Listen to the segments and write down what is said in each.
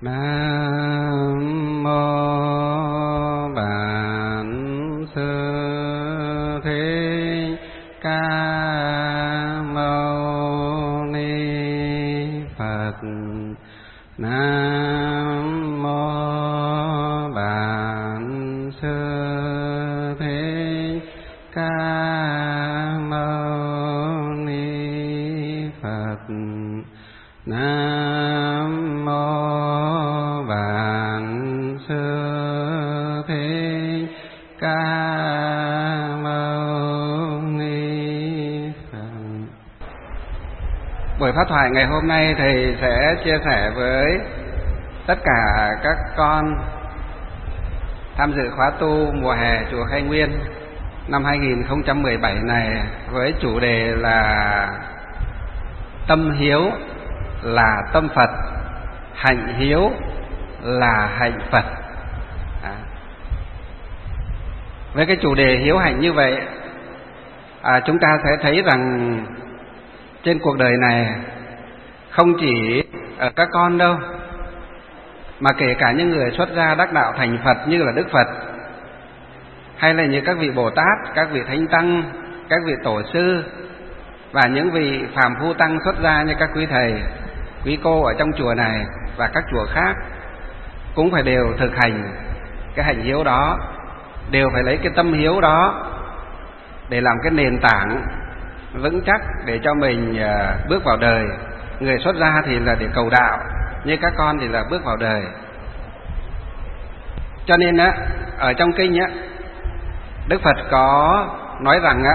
Nam mô Bản Sư Thích Ca Mâu Ni Phật. Nam mô Bản Sư Thích Ca Mâu Ni Phật. Nam mô Bản Sư Thích Ca Mâu Ni Phật. Buổi pháp thoại ngày hôm nay thầy sẽ chia sẻ với tất cả các con tham dự khóa tu mùa hè chùa Khai Nguyên năm 2017 này với chủ đề là tâm hiếu là tâm Phật, hạnh hiếu là hạnh Phật. Với cái chủ đề hiếu hạnh như vậy, chúng ta sẽ thấy rằng trên cuộc đời này không chỉ ở các con đâu, mà kể cả những người xuất gia đắc đạo thành Phật như là Đức Phật, hay là như các vị Bồ Tát, các vị Thánh Tăng, các vị Tổ sư, và những vị phàm phu tăng xuất gia như các quý thầy, quý cô ở trong chùa này và các chùa khác, cũng phải đều thực hành cái hạnh hiếu đó, đều phải lấy cái tâm hiếu đó để làm cái nền tảng vững chắc để cho mình bước vào đời. Người xuất gia thì là để cầu đạo, như các con thì là bước vào đời. Cho nên ở trong kinh Đức Phật có nói rằng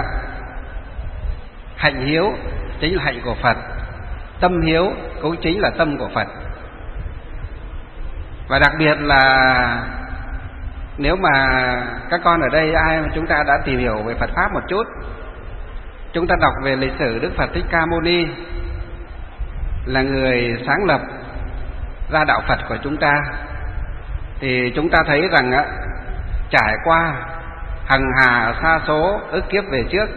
hạnh hiếu chính là hạnh của Phật, tâm hiếu cũng chính là tâm của Phật. Và đặc biệt là nếu mà các con ở đây ai mà chúng ta đã tìm hiểu về Phật Pháp một chút, chúng ta đọc về lịch sử Đức Phật Thích Ca Mâu Ni là người sáng lập ra đạo Phật của chúng ta, thì chúng ta thấy rằng trải qua hằng hà sa số ức kiếp về trước,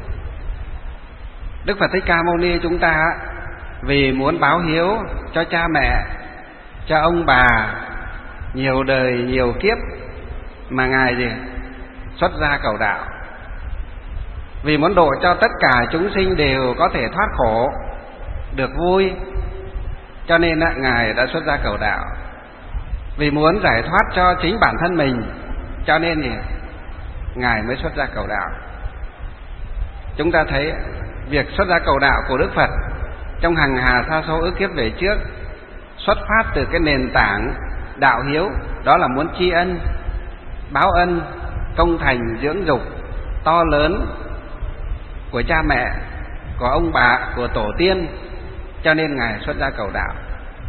Đức Phật Thích Ca Mâu Ni chúng ta vì muốn báo hiếu cho cha mẹ, cho ông bà nhiều đời nhiều kiếp mà Ngài xuất gia cầu đạo. Vì muốn độ cho tất cả chúng sinh đều có thể thoát khổ, được vui, cho nên Ngài đã xuất gia cầu đạo. Vì muốn giải thoát cho chính bản thân mình, cho nên Ngài mới xuất gia cầu đạo. Chúng ta thấy việc xuất gia cầu đạo của Đức Phật trong hằng hà sa số ức kiếp về trước xuất phát từ cái nền tảng đạo hiếu, đó là muốn tri ân, báo ân, công thành dưỡng dục to lớn của cha mẹ, của ông bà, của tổ tiên, cho nên Ngài xuất gia cầu đạo.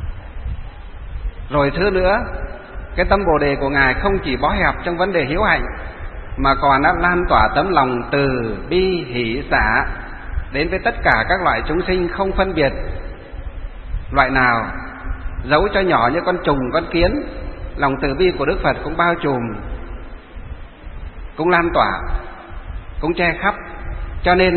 Rồi thứ nữa, cái tâm Bồ đề của Ngài không chỉ bó hẹp trong vấn đề hiếu hạnh, mà còn đã lan tỏa tấm lòng từ bi hỷ xả đến với tất cả các loại chúng sinh, không phân biệt loại nào, dẫu cho nhỏ như con trùng, con kiến, lòng từ bi của Đức Phật cũng bao trùm, cũng lan tỏa, cũng che khắp. Cho nên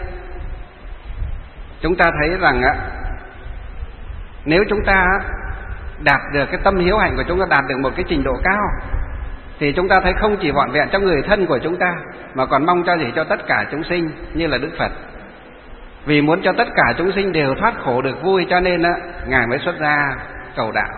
chúng ta thấy rằng nếu chúng ta đạt được cái tâm hiếu hạnh của chúng ta, đạt được một cái trình độ cao, thì chúng ta thấy không chỉ vọn vẹn cho người thân của chúng ta, mà còn mong cho gì cho tất cả chúng sinh như là Đức Phật. Vì muốn cho tất cả chúng sinh đều thoát khổ được vui, cho nên Ngài mới xuất gia cầu đạo.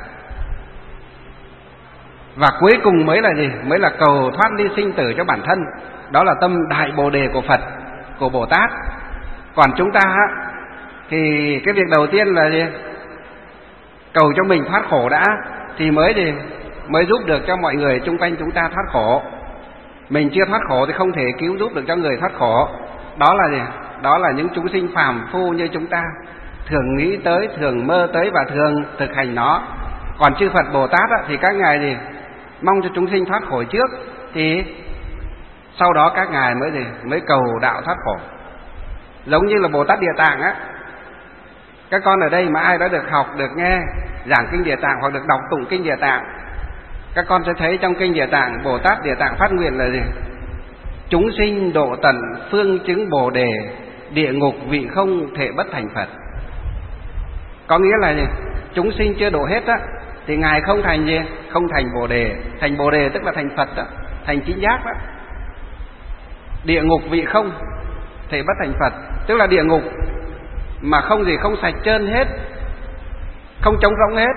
Và cuối cùng mới là gì? Mới là cầu thoát ly sinh tử cho bản thân. Đó là tâm đại Bồ đề của Phật, của Bồ Tát. Còn chúng ta thì cái việc đầu tiên là gì? Cầu cho mình thoát khổ đã, thì mới giúp được cho mọi người xung quanh chúng ta thoát khổ. Mình chưa thoát khổ thì không thể cứu giúp được cho người thoát khổ. Đó là gì? Đó là những chúng sinh phàm phu như chúng ta thường nghĩ tới, thường mơ tới và thường thực hành nó. Còn chư Phật Bồ Tát thì các ngài mong cho chúng sinh thoát khổ trước, thì sau đó các ngài mới cầu đạo thoát khổ. Giống như là Bồ Tát Địa Tạng các con ở đây mà ai đã được học, được nghe giảng kinh Địa Tạng hoặc được đọc tụng kinh Địa Tạng, các con sẽ thấy trong kinh Địa Tạng, Bồ Tát Địa Tạng phát nguyện là gì? Chúng sinh độ tận phương chứng Bồ đề, địa ngục vị không thể bất thành Phật. Có nghĩa là gì? Chúng sinh chưa độ hết thì Ngài không thành gì? Không thành Bồ Đề. Thành Bồ Đề tức là thành Phật đó, thành chính giác đó. Địa ngục vị không thì bất thành Phật, tức là địa ngục mà không gì, không sạch trơn hết, không trống rỗng hết.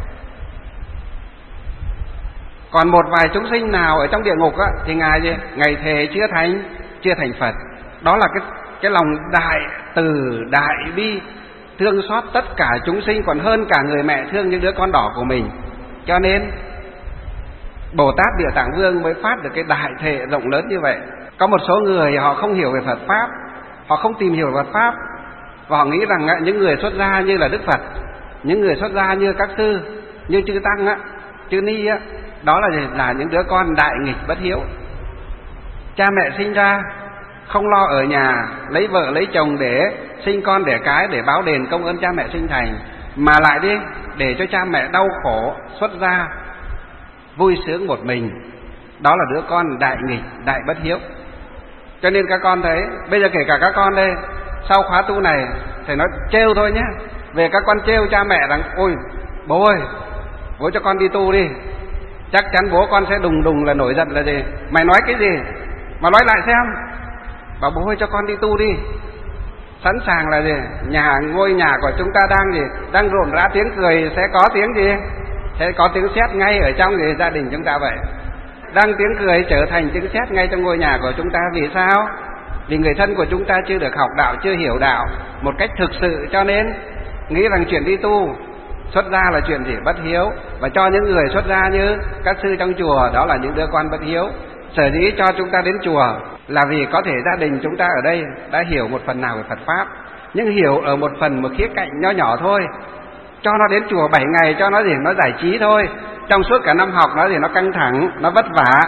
Còn một vài chúng sinh nào ở trong địa ngục á, thì Ngài gì? Ngài thề chưa thành Phật. Đó là cái lòng đại từ, đại bi, thương xót tất cả chúng sinh còn hơn cả người mẹ thương những đứa con đỏ của mình. Cho nên Bồ Tát Địa Tạng Vương mới phát được cái đại thệ rộng lớn như vậy. Có một số người họ không hiểu về Phật Pháp, họ không tìm hiểu Phật Pháp, và họ nghĩ rằng những người xuất gia như là Đức Phật, những người xuất gia như các sư, như chư Tăng á, chư Ni á, đó là những đứa con đại nghịch bất hiếu. Cha mẹ sinh ra không lo ở nhà lấy vợ lấy chồng để sinh con đẻ cái để báo đền công ơn cha mẹ sinh thành, mà lại đi để cho cha mẹ đau khổ xuất gia vui sướng một mình. Đó là đứa con đại nghịch, đại bất hiếu. Cho nên các con thấy, bây giờ kể cả các con đây, sau khóa tu này thầy nói trêu thôi nhé, về các con trêu cha mẹ rằng ôi bố ơi, bố cho con đi tu đi, chắc chắn bố con sẽ đùng đùng là nổi giận là gì, mày nói cái gì mà nói lại xem. Bảo bố ơi cho con đi tu đi. Sẵn sàng là gì? Ngôi nhà của chúng ta đang gì? Đang rộn rã tiếng cười, sẽ có tiếng gì? Sẽ có tiếng sét ngay ở trong gì? Gia đình chúng ta vậy. Đang tiếng cười trở thành tiếng sét ngay trong ngôi nhà của chúng ta. Vì sao? Vì người thân của chúng ta chưa được học đạo, chưa hiểu đạo một cách thực sự, cho nên nghĩ rằng chuyện đi tu xuất gia là chuyện gì? Bất hiếu. Và cho những người xuất gia như các sư trong chùa, đó là những đứa con bất hiếu. Sở dĩ cho chúng ta đến chùa là vì có thể gia đình chúng ta ở đây đã hiểu một phần nào về Phật Pháp, nhưng hiểu ở một phần, một khía cạnh nho nhỏ thôi. Cho nó đến chùa 7 ngày cho nó gì? Nó giải trí thôi. Trong suốt cả năm học nó gì? Nó căng thẳng, nó vất vả.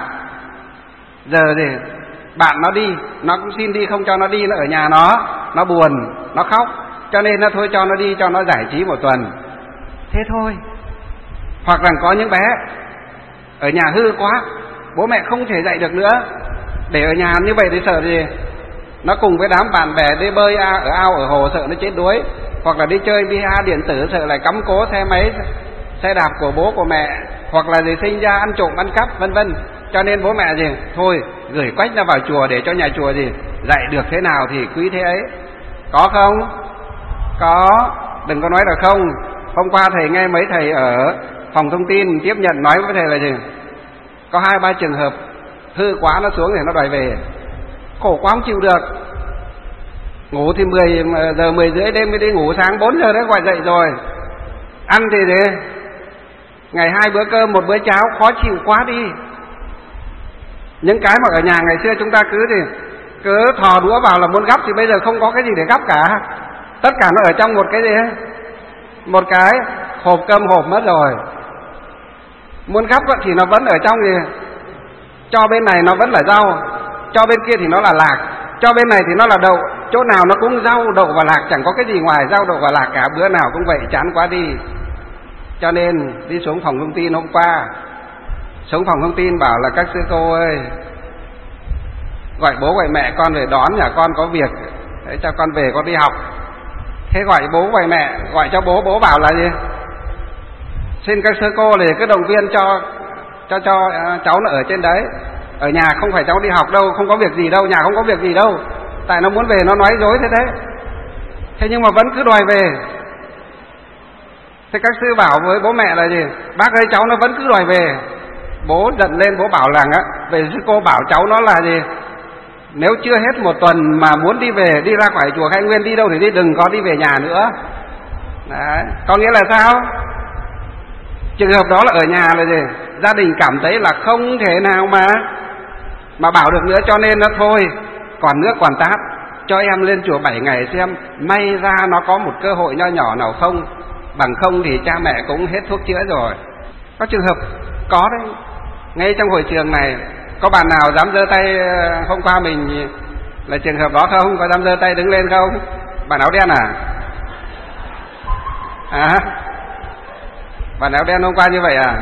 Giờ thì bạn nó đi, nó cũng xin đi, không cho nó đi, nó ở nhà nó buồn, nó khóc. Cho nên nó thôi cho nó đi, cho nó giải trí một tuần. Thế thôi. Hoặc rằng có những bé ở nhà hư quá, bố mẹ không thể dạy được nữa, để ở nhà như vậy thì sợ gì? Nó cùng với đám bạn bè đi bơi ở ao ở hồ sợ nó chết đuối, hoặc là đi chơi VR điện tử sợ lại cắm cố xe máy xe đạp của bố của mẹ, hoặc là gì sinh ra ăn trộm ăn cắp vân vân. Cho nên bố mẹ gì thôi gửi quách ra vào chùa để cho nhà chùa gì dạy được thế nào thì quý thế ấy. Có không? Có. Đừng có nói là không. Hôm qua thầy nghe mấy thầy ở phòng thông tin tiếp nhận nói với thầy là gì? Có 2-3 trường hợp hư quá nó xuống thì nó đòi về. Khổ quá không chịu được. Ngủ thì 10 giờ 10 rưỡi đêm mới đi ngủ, sáng 4 giờ đã gọi dậy rồi. Ăn thì thế, ngày 2 bữa cơm 1 bữa cháo, khó chịu quá đi. Những cái mà ở nhà ngày xưa chúng ta cứ thò đũa vào là muốn gắp, thì bây giờ không có cái gì để gắp cả. Tất cả nó ở trong một cái gì ấy, một cái hộp cơm hộp mất rồi. Muốn gắp thì nó vẫn ở trong gì, cho bên này nó vẫn là rau, cho bên kia thì nó là lạc, cho bên này thì nó là đậu. Chỗ nào nó cũng rau, đậu và lạc, chẳng có cái gì ngoài rau, đậu và lạc cả. Bữa nào cũng vậy, chán quá đi. Cho nên đi xuống phòng thông tin hôm qua, xuống phòng thông tin bảo là các sư cô ơi, gọi bố gọi mẹ con về đón, nhà con có việc, để cho con về con đi học. Thế gọi bố gọi mẹ, gọi cho bố, bố bảo là gì? Xin các sư cô thì cứ động viên cho cháu nó ở trên đấy. Ở nhà không phải cháu đi học đâu, không có việc gì đâu, nhà không có việc gì đâu. Tại nó muốn về nó nói dối thế đấy. Thế nhưng mà vẫn cứ đòi về. Thế các sư bảo với bố mẹ là gì? Bác ơi cháu nó vẫn cứ đòi về. Bố giận lên, bố bảo rằng á, về sư cô bảo cháu nó là gì? Nếu chưa hết 1 tuần mà muốn đi về, đi ra khỏi chùa Khai Nguyên đi đâu thì đi, đừng có đi về nhà nữa. Đấy. Có nghĩa là sao? Trường hợp đó là ở nhà là gì? Gia đình cảm thấy là không thể nào mà bảo được nữa, cho nên nó thôi, còn nước còn tát, cho em lên chùa 7 ngày xem may ra nó có một cơ hội nho nhỏ nào không. Bằng không thì cha mẹ cũng hết thuốc chữa rồi. Có trường hợp có đấy. Ngay trong hội trường này, có bạn nào dám giơ tay hôm qua mình là trường hợp đó không? Có dám giơ tay đứng lên không? Bạn áo đen à? Bạn áo đen hôm qua như vậy à?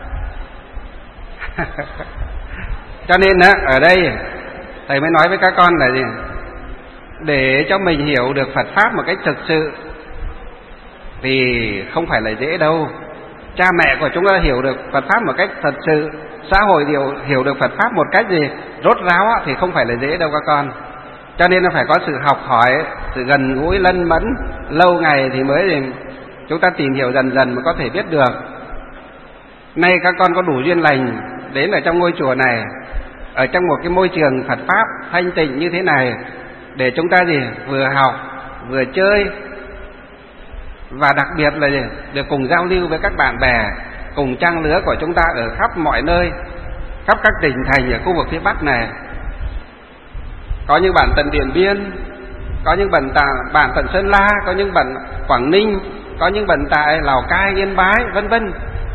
Cho nên ở đây thầy mới nói với các con là gì? Để cho mình hiểu được Phật Pháp một cách thực sự thì không phải là dễ đâu. cha mẹ của chúng ta hiểu được Phật Pháp một cách thật sự, xã hội hiểu được Phật Pháp một cách gì rốt ráo thì không phải là dễ đâu các con. Cho nên nó phải có sự học hỏi, sự gần gũi lân mẫn lâu ngày thì mới chúng ta tìm hiểu dần dần mới có thể biết được. Nay các con có đủ duyên lành đến ở trong ngôi chùa này, ở trong một cái môi trường Phật Pháp thanh tịnh như thế này, để chúng ta vừa học vừa chơi, và đặc biệt là được cùng giao lưu với các bạn bè cùng trang lứa của chúng ta ở khắp mọi nơi, khắp các tỉnh thành ở khu vực phía Bắc này. Có những bạn tận Điện Biên, có những bạn tận Sơn La, có những bạn Quảng Ninh, có những bạn tại Lào Cai, Yên Bái, vân vân.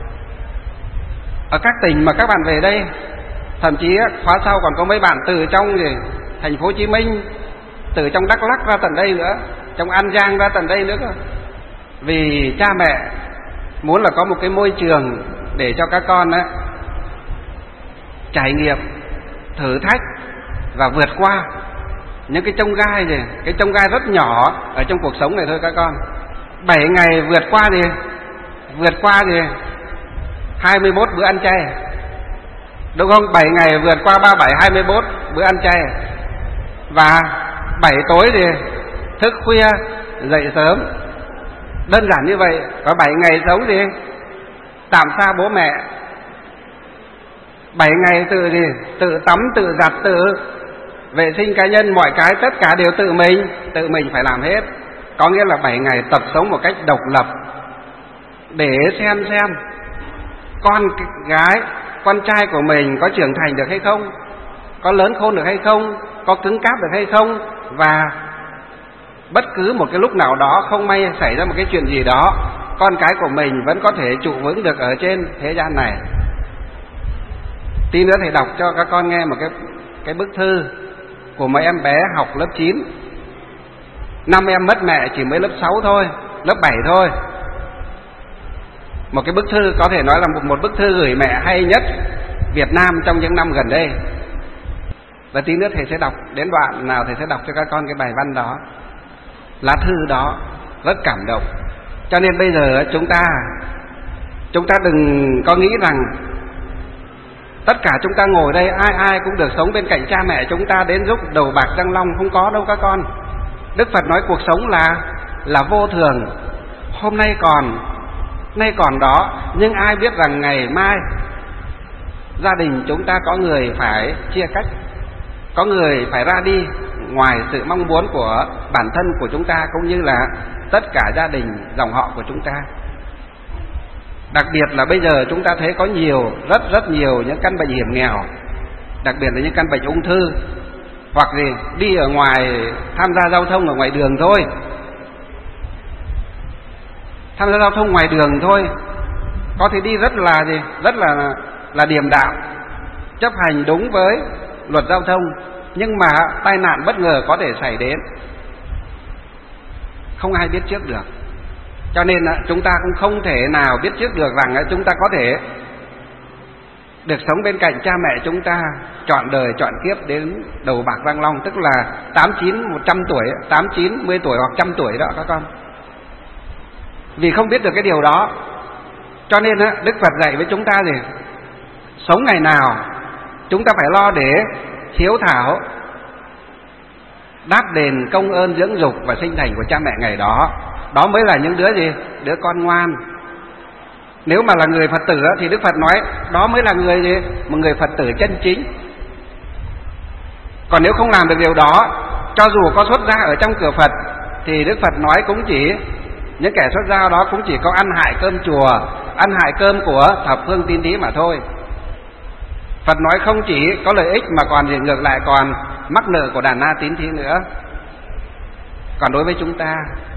Ở các tỉnh mà các bạn về đây, thậm chí khóa sau còn có mấy bạn từ trong thành phố Hồ Chí Minh, từ trong Đắk Lắk ra tận đây nữa, trong An Giang ra tận đây nữa cơ. Vì cha mẹ muốn là có một cái môi trường để cho các con trải nghiệm, thử thách và vượt qua những cái chông gai cái chông gai rất nhỏ ở trong cuộc sống này thôi các con. 7 ngày vượt qua 21 bữa ăn chay, đúng không? 7 ngày vượt qua 37 21 bữa ăn chay, và 7 tối thức khuya dậy sớm. Đơn giản như vậy. Có 7 ngày sống tạm xa bố mẹ, 7 ngày tự tắm, tự giặt, tự vệ sinh cá nhân, mọi cái tất cả đều tự mình phải làm hết. Có nghĩa là 7 ngày tập sống một cách độc lập, để xem con gái, con trai của mình có trưởng thành được hay không, có lớn khôn được hay không, có cứng cáp được hay không, và bất cứ một cái lúc nào đó không may xảy ra một cái chuyện gì đó, con cái của mình vẫn có thể trụ vững được ở trên thế gian này. Tí nữa thầy đọc cho các con nghe một cái bức thư của mấy em bé học lớp 9. 5 em mất mẹ chỉ mới lớp 6 thôi, lớp 7 thôi. Một cái bức thư có thể nói là một bức thư gửi mẹ hay nhất Việt Nam trong những năm gần đây. Và tí nữa thầy sẽ đọc đến đoạn nào thầy sẽ đọc cho các con cái bài văn đó, lá thư đó rất cảm động. Cho nên bây giờ chúng ta đừng có nghĩ rằng tất cả chúng ta ngồi đây ai cũng được sống bên cạnh cha mẹ chúng ta đến lúc đầu bạc răng long, không có đâu các con. Đức Phật nói cuộc sống là vô thường, hôm nay còn đó, nhưng ai biết rằng ngày mai gia đình chúng ta có người phải chia cách, có người phải ra đi ngoài sự mong muốn của bản thân của chúng ta, cũng như là tất cả gia đình dòng họ của chúng ta. Đặc biệt là bây giờ chúng ta thấy có rất nhiều những căn bệnh hiểm nghèo, đặc biệt là những căn bệnh ung thư, hoặc đi ở ngoài tham gia giao thông ở ngoài đường thôi, tham gia giao thông ngoài đường thôi, có thể đi rất là điềm đạm, chấp hành đúng với luật giao thông, nhưng mà tai nạn bất ngờ có thể xảy đến, không ai biết trước được. Cho nên chúng ta cũng không thể nào biết trước được rằng chúng ta có thể được sống bên cạnh cha mẹ chúng ta trọn đời trọn kiếp đến đầu bạc răng long, tức là 100 tuổi, 90 tuổi hoặc 100 tuổi đó các con. Vì không biết được cái điều đó, cho nên Đức Phật dạy với chúng ta sống ngày nào chúng ta phải lo để hiếu thảo, đáp đền công ơn dưỡng dục và sinh thành của cha mẹ ngày đó. Đó mới là những đứa con ngoan. Nếu mà là người Phật tử thì Đức Phật nói đó mới là một người Phật tử chân chính. Còn nếu không làm được điều đó, cho dù có xuất gia ở trong cửa Phật, thì Đức Phật nói cũng chỉ những kẻ xuất gia đó cũng chỉ có ăn hại cơm chùa, ăn hại cơm của thập phương tín thí mà thôi. Phật nói không chỉ có lợi ích mà còn ngược lại còn mắc nợ của đàn na tín thí nữa. Còn đối với chúng ta,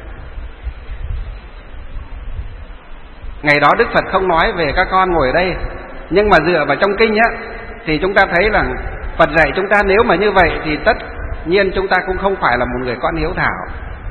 ngày đó Đức Phật không nói về các con ngồi ở đây, nhưng mà dựa vào trong kinh thì chúng ta thấy là Phật dạy chúng ta nếu mà như vậy thì tất nhiên chúng ta cũng không phải là một người con hiếu thảo.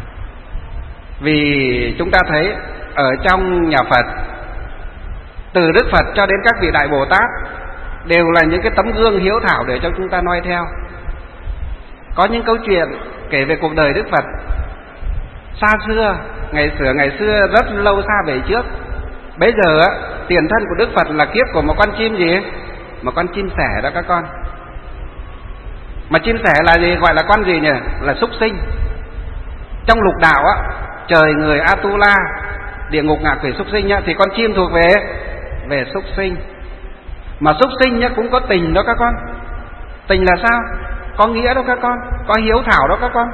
Vì chúng ta thấy ở trong nhà Phật, từ Đức Phật cho đến các vị Đại Bồ Tát đều là những cái tấm gương hiếu thảo để cho chúng ta noi theo. Có những câu chuyện kể về cuộc đời Đức Phật xa xưa, ngày xưa rất lâu xa về trước. Bây giờ tiền thân của Đức Phật là kiếp của một con chim gì? Một con chim sẻ đó các con. Mà chim sẻ là gì? Gọi là con gì nhỉ? Là súc sinh. Trong lục đạo á, trời người Atula, địa ngục ngạ quỷ súc sinh nhá, thì con chim thuộc về súc sinh. Mà súc sinh nhá cũng có tình đó các con. Tình là sao? Có nghĩa đó các con, có hiếu thảo đó các con.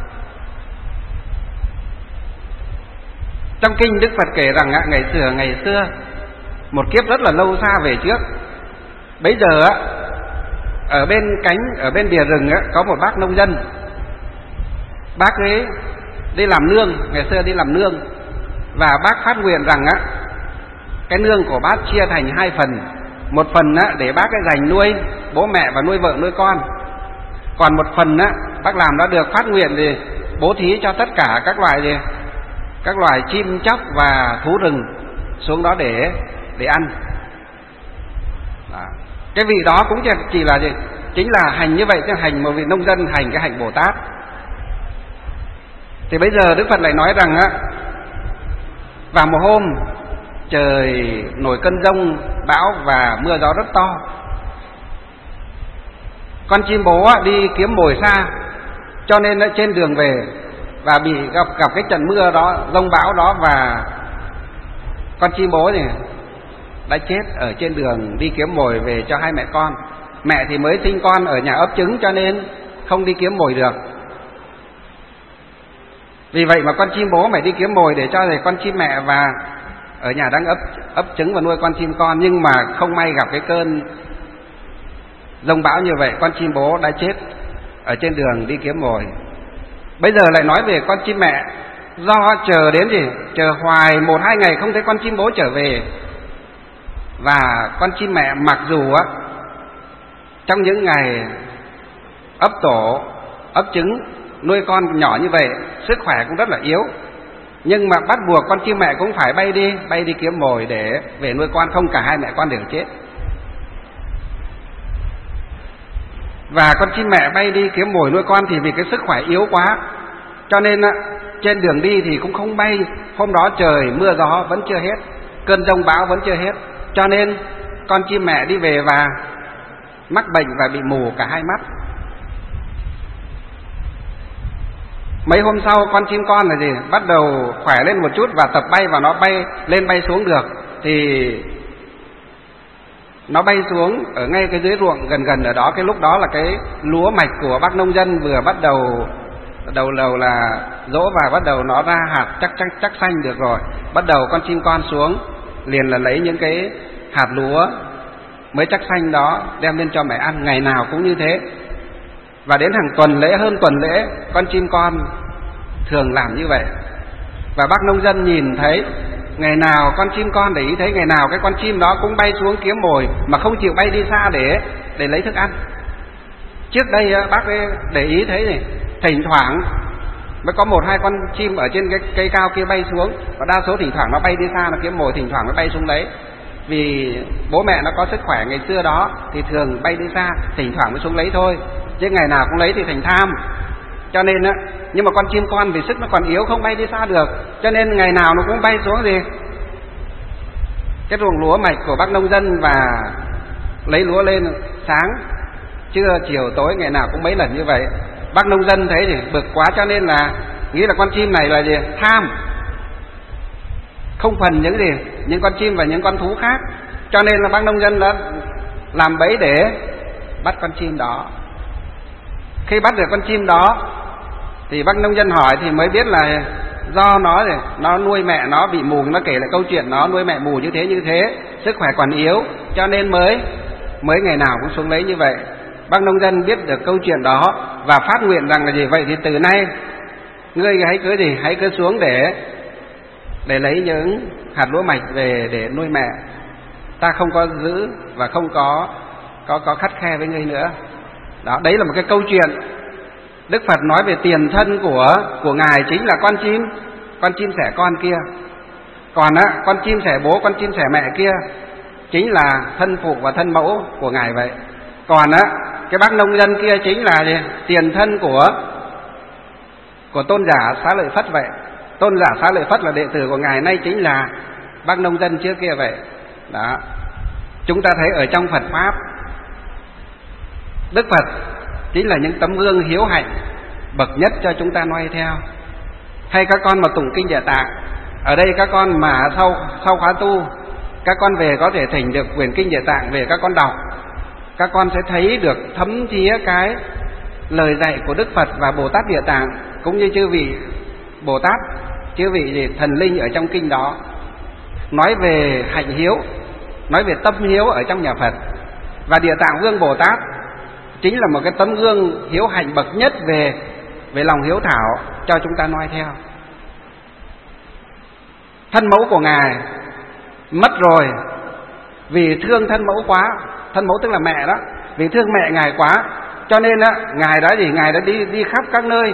Trong kinh Đức Phật kể rằng ngày xưa một kiếp rất là lâu xa về trước, bấy giờ á, ở bên bìa rừng á, có một bác nông dân. Bác ấy đi làm nương, ngày xưa đi làm nương, và bác phát nguyện rằng á, cái nương của bác chia thành 2 phần. Một phần á, để bác ấy dành nuôi bố mẹ và nuôi vợ nuôi con. Còn một phần á, bác làm đã được phát nguyện thì bố thí cho tất cả các loài chim chóc và thú rừng xuống đó để ăn. Đó. Cái vị đó cũng chỉ là gì? Chính là hành như vậy, chứ hành một vị nông dân hành cái hạnh Bồ Tát. Thì bây giờ Đức Phật lại nói rằng á, vào một hôm trời nổi cơn giông bão và mưa gió rất to. Con chim bố đi kiếm mồi xa, cho nên trên đường về và bị gặp cái trận mưa đó, giông bão đó, và con chim bố thì đã chết ở trên đường đi kiếm mồi về cho 2 mẹ con. Mẹ thì mới sinh con ở nhà ấp trứng, cho nên không đi kiếm mồi được. Vì vậy mà con chim bố phải đi kiếm mồi để cho con chim mẹ và ở nhà đang ấp trứng và nuôi con chim con. Nhưng mà không may gặp cái cơn giông bão như vậy, con chim bố đã chết ở trên đường đi kiếm mồi. Bây giờ lại nói về con chim mẹ, do chờ đến gì? Chờ hoài 1-2 ngày không thấy con chim bố trở về. Và con chim mẹ mặc dù á, trong những ngày ấp tổ, ấp trứng, nuôi con nhỏ như vậy, sức khỏe cũng rất là yếu, nhưng mà bắt buộc con chim mẹ cũng phải bay đi kiếm mồi để về nuôi con, không cả 2 mẹ con đều chết. Và con chim mẹ bay đi kiếm mồi nuôi con thì vì cái sức khỏe yếu quá, cho nên trên đường đi thì cũng không bay. Hôm đó trời mưa gió vẫn chưa hết, cơn giông bão vẫn chưa hết, cho nên con chim mẹ đi về và mắc bệnh và bị mù cả 2 mắt. Mấy hôm sau con chim con là gì? Bắt đầu khỏe lên một chút và tập bay, và nó bay lên bay xuống được. Thì nó bay xuống ở ngay cái dưới ruộng gần ở đó. Cái lúc đó là cái lúa mạch của bác nông dân vừa bắt đầu là dỗ, và bắt đầu nó ra hạt chắc xanh được rồi. Bắt đầu con chim con xuống liền là lấy những cái hạt lúa mới chắc xanh đó đem lên cho mẹ ăn, ngày nào cũng như thế. Và đến hàng tuần lễ, hơn tuần lễ, con chim con thường làm như vậy. Và bác nông dân nhìn thấy ngày nào con chim con, để ý thấy ngày nào cái con chim đó cũng bay xuống kiếm mồi, mà không chịu bay đi xa để lấy thức ăn. Trước đây bác ấy để ý thấy này, thỉnh thoảng mới có 1-2 con chim ở trên cái cây cao kia bay xuống, và đa số thỉnh thoảng nó bay đi xa, nó kiếm mồi, thỉnh thoảng nó bay xuống đấy. Vì bố mẹ nó có sức khỏe ngày xưa đó thì thường bay đi xa, thỉnh thoảng mới xuống lấy thôi, chứ ngày nào cũng lấy thì thành tham. Cho nên á, nhưng mà con chim con vì sức nó còn yếu, không bay đi xa được, cho nên ngày nào nó cũng bay xuống gì? Cái ruộng lúa mạch của bác nông dân, và lấy lúa lên sáng, trưa, chiều, tối, ngày nào cũng mấy lần như vậy. Bác nông dân thấy thì bực quá, cho nên là nghĩ là con chim này là gì? Tham, không phần những con chim và những con thú khác. Cho nên là bác nông dân đã làm bẫy để bắt con chim đó. Khi bắt được con chim đó thì bác nông dân hỏi thì mới biết là do nó nuôi mẹ nó bị mù. Nó kể lại câu chuyện nó nuôi mẹ mù như thế, sức khỏe còn yếu, cho nên mới ngày nào cũng xuống lấy như vậy. Bác nông dân biết được câu chuyện đó và phát nguyện rằng là gì? Vậy thì từ nay ngươi hãy cứ xuống để lấy những hạt lúa mạch về để nuôi mẹ. Ta không có giữ và không có khắt khe với ngươi nữa. Đó, đấy là một cái câu chuyện Đức Phật nói về tiền thân của ngài chính là con chim sẻ con kia. Còn con chim sẻ bố, con chim sẻ mẹ kia chính là thân phụ và thân mẫu của ngài vậy. Còn cái bác nông dân kia chính là gì? Tiền thân của tôn giả Xá Lợi Phất vậy. Tôn giả Xá Lợi Phất là đệ tử của ngài, nay chính là bác nông dân trước kia vậy. Đó. Chúng ta thấy ở trong Phật Pháp, Đức Phật chính là những tấm gương hiếu hạnh bậc nhất cho chúng ta noi theo. Hay các con mà tụng kinh Địa Tạng, ở đây các con mà sau khóa tu, các con về có thể thỉnh được quyển kinh Địa Tạng về các con đọc, các con sẽ thấy được thấm thía cái lời dạy của Đức Phật và Bồ Tát Địa Tạng, cũng như chư vị Bồ Tát, chư vị thần linh ở trong kinh đó, nói về hạnh hiếu, nói về tâm hiếu ở trong nhà Phật. Và Địa Tạng Vương Bồ Tát chính là một cái tấm gương hiếu hạnh bậc nhất về lòng hiếu thảo cho chúng ta noi theo. Thân mẫu của Ngài mất rồi vì thương thân mẫu quá, thân mẫu tức là mẹ đó, vì thương mẹ Ngài quá, cho nên Ngài đã đi khắp các nơi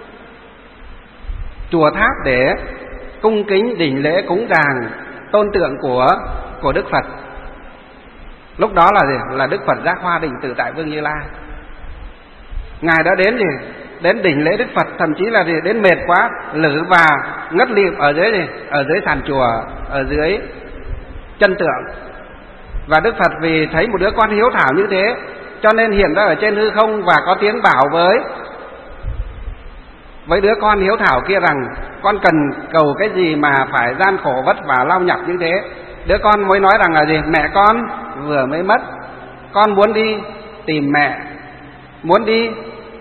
chùa tháp để cung kính đảnh lễ cúng dường tôn tượng của Đức Phật. Lúc đó là gì? Là Đức Phật Giác Hoa Định Tự Tại Vương Như Lai. Ngài đã đến đến đảnh lễ Đức Phật, thậm chí là đến mệt quá lử và ngất lịm ở dưới sàn chùa, ở dưới chân tượng. Và Đức Phật vì thấy một đứa con hiếu thảo như thế, cho nên hiện ra ở trên hư không và có tiếng bảo với đứa con hiếu thảo kia rằng: con cần cầu cái gì mà phải gian khổ vất vả lao nhọc như thế? Đứa con mới nói rằng là gì? Mẹ con vừa mới mất, con muốn đi tìm mẹ, muốn đi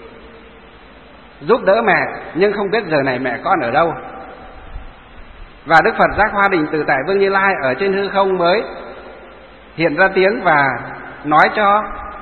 giúp đỡ mẹ, nhưng không biết giờ này mẹ con ở đâu. Và Đức Phật Giác Hoa Định Tự Tại Vương Như Lai ở trên hư không mới hiện ra tiếng và nói cho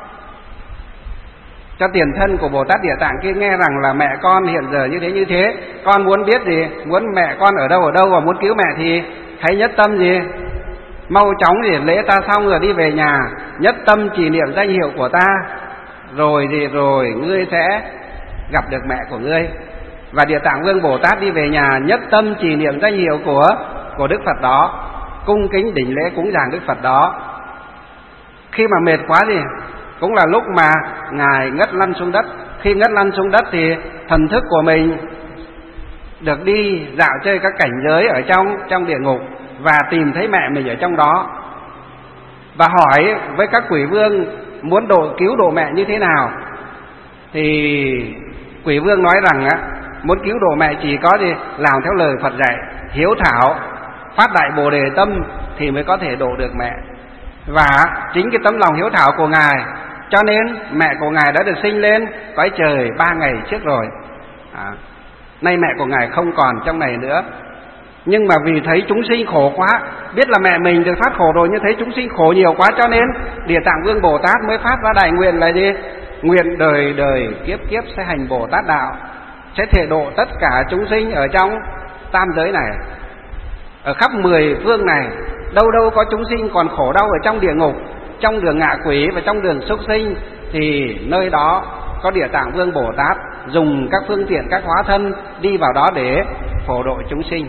tiền thân của Bồ Tát Địa Tạng kia nghe rằng là mẹ con hiện giờ như thế, con muốn biết gì, muốn mẹ con ở đâu và muốn cứu mẹ thì hãy nhất tâm gì, mau chóng thì lễ ta xong rồi đi về nhà, nhất tâm trì niệm danh hiệu của ta, rồi ngươi sẽ gặp được mẹ của ngươi. Và Địa Tạng Vương Bồ Tát đi về nhà, nhất tâm trì niệm danh hiệu của Đức Phật đó, cung kính đảnh lễ cúng dường Đức Phật đó. Khi mà mệt quá gì, cũng là lúc mà Ngài ngất lăn xuống đất. Khi ngất lăn xuống đất thì thần thức của mình được đi dạo chơi các cảnh giới ở trong địa ngục và tìm thấy mẹ mình ở trong đó, và hỏi với các quỷ vương muốn cứu độ mẹ như thế nào. Thì quỷ vương nói rằng muốn cứu độ mẹ chỉ có gì làm theo lời Phật dạy, hiếu thảo, phát đại Bồ Đề tâm thì mới có thể độ được mẹ. Và chính cái tấm lòng hiếu thảo của Ngài, cho nên mẹ của Ngài đã được sinh lên cõi trời 3 ngày trước rồi. Nay mẹ của Ngài không còn trong này nữa, nhưng mà vì thấy chúng sinh khổ quá, biết là mẹ mình được thoát khổ rồi, nhưng thấy chúng sinh khổ nhiều quá, cho nên Địa Tạng Vương Bồ Tát mới phát ra đại nguyện là gì? Nguyện đời đời kiếp kiếp sẽ hành Bồ Tát đạo, sẽ thể độ tất cả chúng sinh ở trong tam giới này, ở khắp 10 phương này. Đâu đâu có chúng sinh còn khổ đau ở trong địa ngục, trong đường ngạ quỷ và trong đường súc sinh, thì nơi đó có Địa Tạng Vương Bồ Tát dùng các phương tiện, các hóa thân đi vào đó để phổ độ chúng sinh.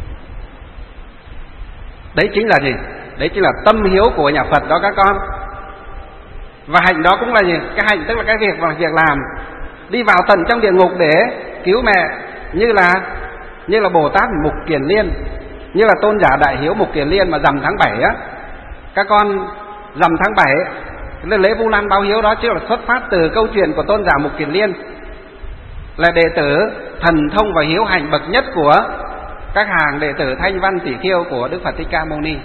Đấy chính là gì? Đấy chính là tâm hiếu của nhà Phật đó các con. Và hạnh đó cũng là gì? Cái hạnh tức là cái việc làm, đi vào tận trong địa ngục để cứu mẹ, như là Bồ Tát Mục Kiền Liên, như là tôn giả Đại Hiếu Mục Kiền Liên mà rằm tháng 7 các con, rằm tháng 7 lễ Vu Lan báo hiếu đó chính là xuất phát từ câu chuyện của tôn giả Mục Kiền Liên, là đệ tử thần thông và hiếu hạnh bậc nhất của các hàng đệ tử Thanh Văn Tỷ Khiêu của Đức Phật Thích Ca Mâu Ni.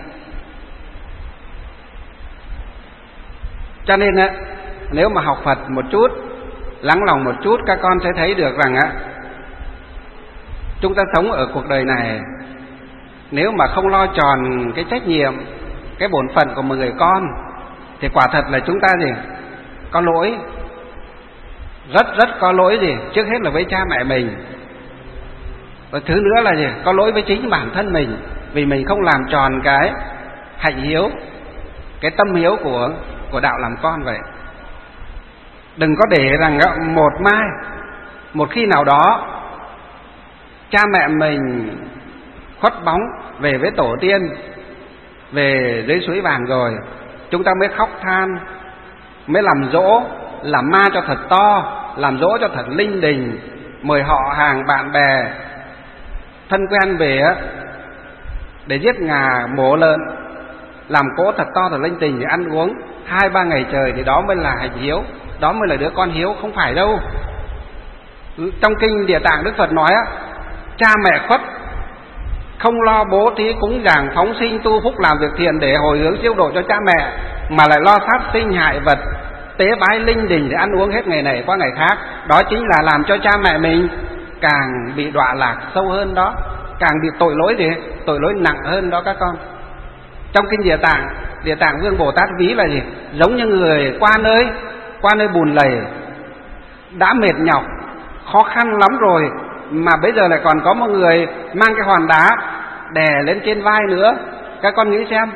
Cho nên nếu mà học Phật một chút, lắng lòng một chút, các con sẽ thấy được rằng chúng ta sống ở cuộc đời này, nếu mà không lo tròn cái trách nhiệm, cái bổn phận của một người con, thì quả thật là chúng ta gì? Có lỗi, rất có lỗi gì? Trước hết là với cha mẹ mình, và thứ nữa là gì? Có lỗi với chính bản thân mình, vì mình không làm tròn cái hạnh hiếu, cái tâm hiếu của đạo làm con vậy. Đừng có để rằng một khi nào đó cha mẹ mình khuất bóng về với tổ tiên, về dưới suối vàng rồi, chúng ta mới khóc than, mới làm dỗ, làm ma cho thật to, làm dỗ cho thật linh đình, mời họ hàng bạn bè thân quen về để giết gà mổ lợn làm cỗ thật to thật linh đình để ăn uống 2-3 ngày trời thì đó mới là hạnh hiếu, đó mới là đứa con hiếu, không phải đâu. Trong kinh Địa Tạng Đức Phật nói á, cha mẹ khuất không lo bố thí cúng dường phóng sinh tu phúc làm việc thiện để hồi hướng siêu độ cho cha mẹ, mà lại lo sát sinh hại vật, tế bái linh đình để ăn uống hết ngày này qua ngày khác, đó chính là làm cho cha mẹ mình càng bị đọa lạc sâu hơn đó, càng bị tội lỗi gì, tội lỗi nặng hơn đó các con. Trong kinh Địa Tạng Vương Bồ Tát ví là gì? Giống như người qua nơi bùn lầy, đã mệt nhọc khó khăn lắm rồi, mà bây giờ lại còn có một người mang cái hòn đá đè lên trên vai nữa. Các con nghĩ xem,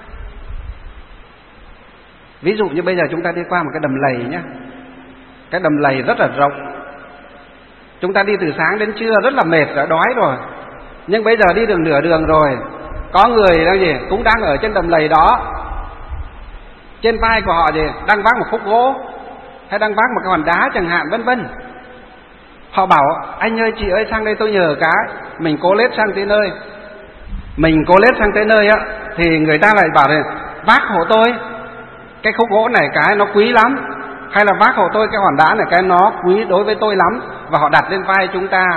ví dụ như bây giờ chúng ta đi qua một cái đầm lầy nhé, cái đầm lầy rất là rộng, chúng ta đi từ sáng đến trưa rất là mệt, đã đói rồi, nhưng bây giờ đi được nửa đường rồi, có người đang gì cũng đang ở trên đầm lầy đó, trên vai của họ gì đang vác một khúc gỗ hay đang vác một cái hòn đá chẳng hạn, vân vân. Họ bảo anh ơi chị ơi sang đây tôi nhờ cái, mình cố lết sang tới nơi, mình cố lết sang tới nơi á thì người ta lại bảo là vác hộ tôi cái khúc gỗ này cái nó quý lắm, hay là vác hộ tôi cái hòn đá này cái nó quý đối với tôi lắm, và họ đặt lên vai chúng ta.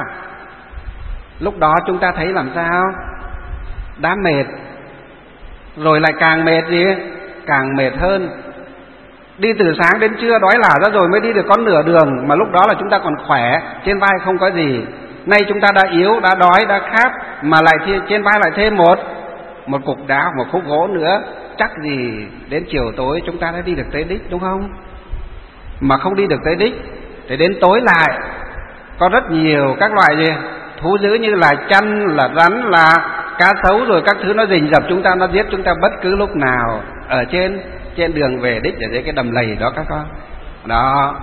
Lúc đó chúng ta thấy làm sao? Đã mệt rồi lại càng mệt gì, càng mệt hơn. Đi từ sáng đến trưa đói lả ra rồi mới đi được có nửa đường, mà lúc đó là chúng ta còn khỏe, trên vai không có gì. Nay chúng ta đã yếu, đã đói, đã khát, mà lại trên vai lại thêm một cục đá, một khúc gỗ nữa, chắc gì đến chiều tối chúng ta đã đi được tới đích, đúng không? Mà không đi được tới đích thì đến tối lại có rất nhiều các loại gì thú dữ như là chăn, là rắn, là cá sấu rồi các thứ, nó rình rập chúng ta, nó giết chúng ta bất cứ lúc nào ở trên đường về đích ở dưới cái đầm lầy đó các con. Đó.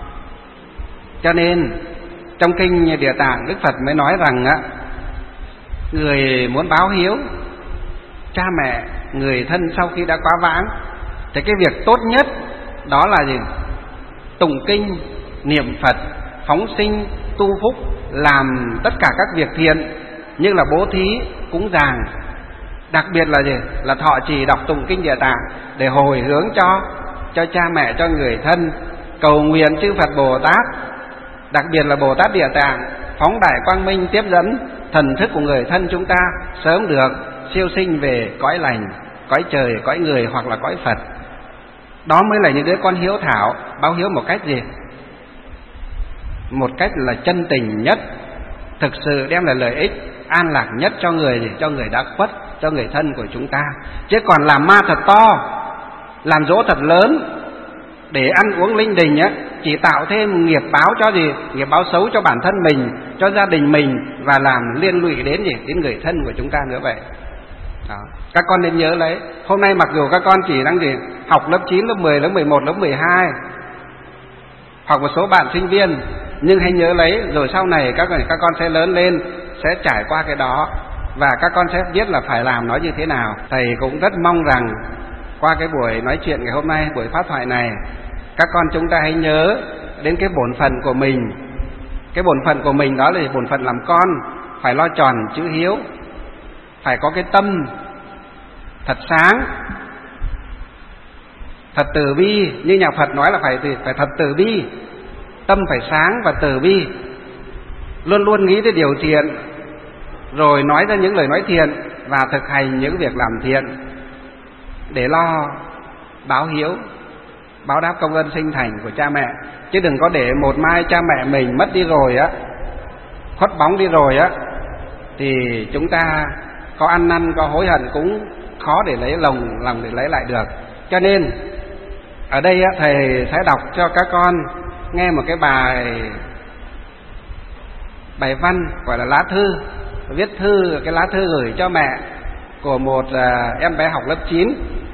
Cho nên trong kinh Địa Tạng Đức Phật mới nói rằng á, người muốn báo hiếu cha mẹ, người thân sau khi đã quá vãng thì cái việc tốt nhất đó là gì? Tụng kinh, niệm Phật, phóng sinh, tu phúc, làm tất cả các việc thiện như là bố thí, cúng dường. Đặc biệt là gì? Là thọ trì đọc tụng kinh Địa Tạng để hồi hướng cho cha mẹ, cho người thân, cầu nguyện chư Phật Bồ Tát, đặc biệt là Bồ Tát Địa Tạng phóng đại quang minh tiếp dẫn thần thức của người thân chúng ta sớm được siêu sinh về cõi lành, cõi trời, cõi người hoặc là cõi Phật. Đó mới là những đứa con hiếu thảo, báo hiếu một cách gì? Một cách là chân tình nhất, thực sự đem lại lợi ích an lạc nhất cho người đã khuất, cho người thân của chúng ta. Chứ còn làm ma thật to, làm dỗ thật lớn để ăn uống linh đình á, chỉ tạo thêm nghiệp báo cho gì? Nghiệp báo xấu cho bản thân mình, cho gia đình mình, và làm liên lụy đến gì? Đến người thân của chúng ta nữa vậy. Đó. Các con nên nhớ lấy, hôm nay mặc dù các con chỉ đang gì? Học lớp 9, lớp 10, lớp 11, lớp 12, hoặc một số bạn sinh viên, nhưng hãy nhớ lấy, rồi sau này các con sẽ lớn lên, sẽ trải qua cái đó, và các con sẽ biết là phải làm nó như thế nào. Thầy cũng rất mong rằng qua cái buổi nói chuyện ngày hôm nay, buổi pháp thoại này, các con chúng ta hãy nhớ đến cái bổn phận của mình. Cái bổn phận của mình đó là bổn phận làm con, phải lo tròn chữ hiếu, phải có cái tâm thật sáng, thật từ bi. Như nhà Phật nói là phải thật từ bi, tâm phải sáng và từ bi, luôn luôn nghĩ tới điều thiện, rồi nói ra những lời nói thiện và thực hành những việc làm thiện để lo báo hiếu, báo đáp công ơn sinh thành của cha mẹ. Chứ đừng có để một mai cha mẹ mình mất đi rồi á, khuất bóng đi rồi á, thì chúng ta có ăn năn, có hối hận cũng khó để lấy lòng để lấy lại được. Cho nên ở đây á, thầy sẽ đọc cho các con nghe một cái bài văn gọi là lá thư, viết thư, cái lá thư gửi cho mẹ của một em bé học lớp 9.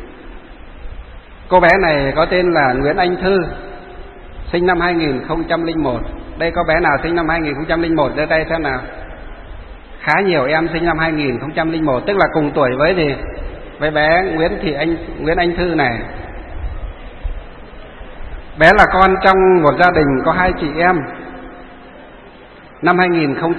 Cô bé này có tên là Nguyễn Anh Thư, sinh năm 2001. Đây có bé nào sinh năm 2001 giơ tay xem nào? Khá nhiều em sinh năm 2001, tức là cùng tuổi với gì? Với bé Nguyễn Anh Thư này. Bé là con trong một gia đình có 2 chị em. Năm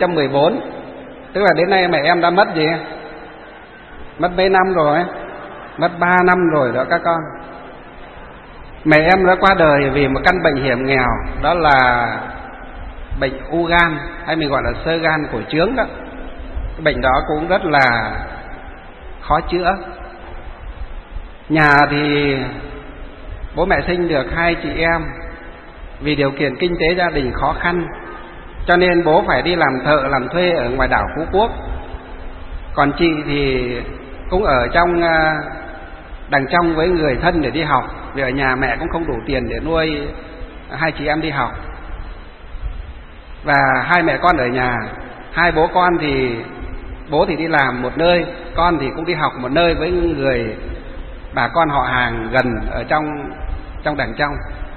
2014, tức là đến nay mẹ em đã mất gì? Mất mấy năm rồi? mất 3 năm rồi đó các con. Mẹ em đã qua đời vì một căn bệnh hiểm nghèo, đó là bệnh u gan, hay mình gọi là xơ gan cổ trướng đó. Cái bệnh đó cũng rất là khó chữa. Nhà thì bố mẹ sinh được 2 chị em, vì điều kiện kinh tế gia đình khó khăn cho nên bố phải đi làm thợ làm thuê ở ngoài đảo Phú Quốc. Còn chị thì cũng ở trong đằng trong với người thân để đi học, vì ở nhà mẹ cũng không đủ tiền để nuôi 2 chị em đi học. Và 2 mẹ con ở nhà, 2 bố con thì bố thì đi làm một nơi, con thì cũng đi học một nơi với người bà con họ hàng gần ở trong đằng trong.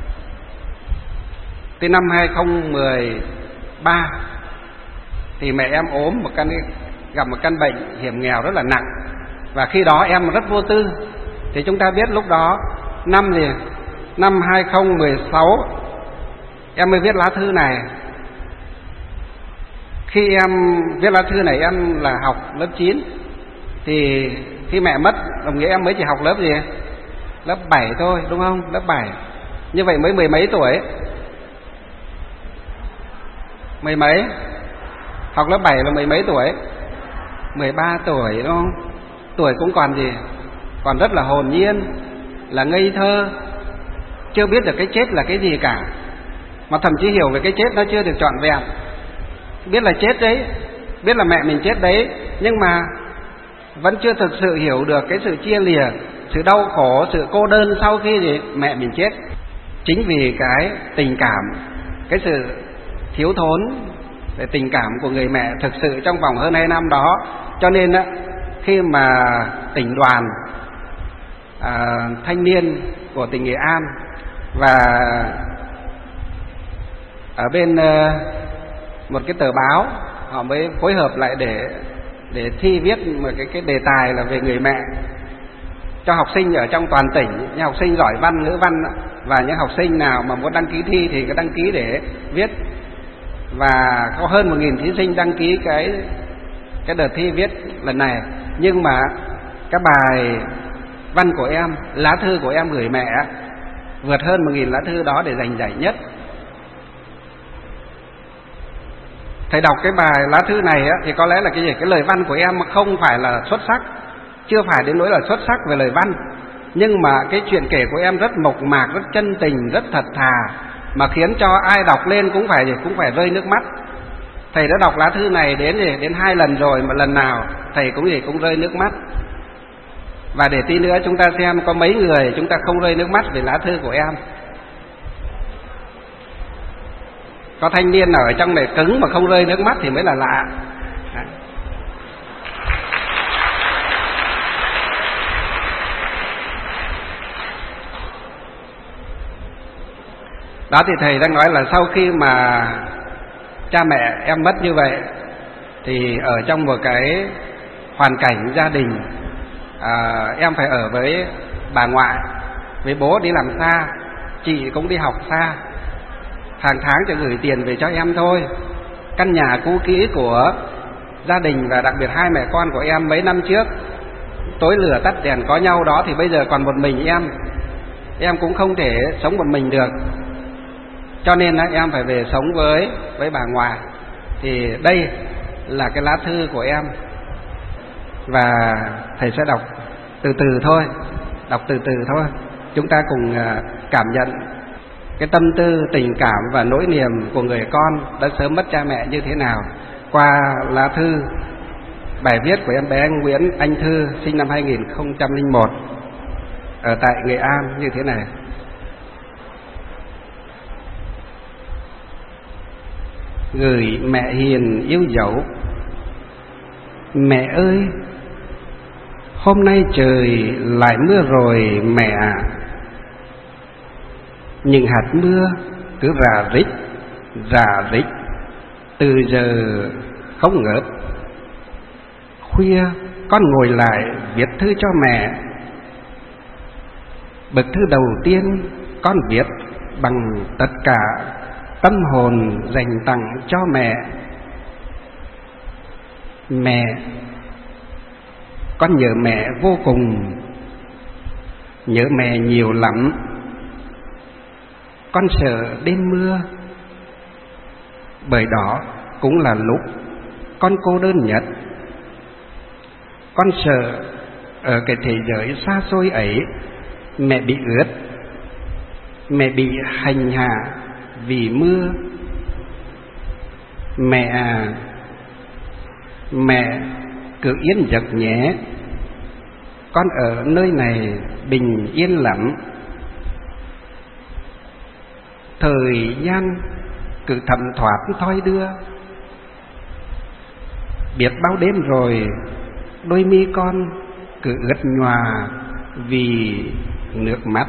Tới năm 2013 thì mẹ em gặp một căn bệnh hiểm nghèo rất là nặng, và khi đó em rất vô tư. Thì chúng ta biết lúc đó năm 2016 em mới viết lá thư này. Khi em viết lá thư này em là học lớp 9, thì khi mẹ mất đồng nghĩa em mới chỉ học lớp gì? Lớp 7 thôi, đúng không? Lớp 7. Như vậy mới 10 mấy tuổi. 10 mấy? Học lớp 7 là 10 mấy tuổi? 13 tuổi, đúng không? Tuổi cũng còn gì? Còn rất là hồn nhiên, là ngây thơ, chưa biết được cái chết là cái gì cả, mà thậm chí hiểu về cái chết nó chưa được trọn vẹn. Biết là chết đấy, biết là mẹ mình chết đấy, nhưng mà vẫn chưa thực sự hiểu được cái sự chia lìa, sự đau khổ, sự cô đơn sau khi mẹ mình chết. Chính vì cái tình cảm, cái sự thiếu thốn về tình cảm của người mẹ thực sự trong vòng hơn 2 năm đó, cho nên khi mà tỉnh đoàn thanh niên của tỉnh Nghệ An và ở bên một cái tờ báo, họ mới phối hợp lại để thi viết một cái đề tài là về người mẹ cho học sinh ở trong toàn tỉnh, những học sinh giỏi văn, ngữ văn, và những học sinh nào mà muốn đăng ký thi thì cứ đăng ký để viết. Và có hơn 1.000 thí sinh đăng ký cái đợt thi viết lần này. Nhưng mà cái bài văn của em, lá thư của em gửi mẹ vượt hơn 1.000 lá thư đó để giành giải nhất. Thầy đọc cái bài lá thư này thì có lẽ là cái gì? Cái lời văn của em không phải là xuất sắc, chưa phải đến nỗi là xuất sắc về lời văn, nhưng mà cái chuyện kể của em rất mộc mạc, rất chân tình, rất thật thà, mà khiến cho ai đọc lên cũng phải rơi nước mắt. Thầy đã đọc lá thư này đến 2 lần rồi, mà lần nào thầy cũng rơi nước mắt. Và để tí nữa chúng ta xem có mấy người chúng ta không rơi nước mắt về lá thư của em. Có thanh niên nào ở trong này cứng mà không rơi nước mắt thì mới là lạ. Đó thì thầy đang nói là sau khi mà cha mẹ em mất như vậy, thì ở trong một cái hoàn cảnh gia đình, em phải ở với bà ngoại, với bố đi làm xa, chị cũng đi học xa, hàng tháng chỉ gửi tiền về cho em thôi. Căn nhà cũ kỹ của gia đình và đặc biệt 2 mẹ con của em mấy năm trước tối lửa tắt đèn có nhau đó, thì bây giờ còn một mình em cũng không thể sống một mình được, cho nên em phải về sống với bà ngoại. Thì đây là cái lá thư của em, và thầy sẽ đọc từ từ thôi, chúng ta cùng cảm nhận cái tâm tư, tình cảm và nỗi niềm của người con đã sớm mất cha mẹ như thế nào qua lá thư, bài viết của em bé Nguyễn Anh Thư, sinh năm 2001 ở tại Nghệ An như thế này. Gửi mẹ hiền yêu dấu. Mẹ ơi, hôm nay trời lại mưa rồi mẹ ạ. Những hạt mưa cứ rả rích từ giờ không ngớt. Khuya con ngồi lại viết thư cho mẹ. Bức thư đầu tiên con viết bằng tất cả tâm hồn dành tặng cho mẹ. Mẹ, con nhớ mẹ vô cùng, nhớ mẹ nhiều lắm. Con sợ đêm mưa, bởi đó cũng là lúc con cô đơn nhất. Con sợ ở cái thế giới xa xôi ấy mẹ bị ướt, mẹ bị hành hạ vì mưa. Mẹ à, mẹ cứ yên giấc nhé, con ở nơi này bình yên lắm. Thời gian cứ thấm thoát thoi đưa, biết bao đêm rồi đôi mi con cứ ướt nhòa vì nước mắt.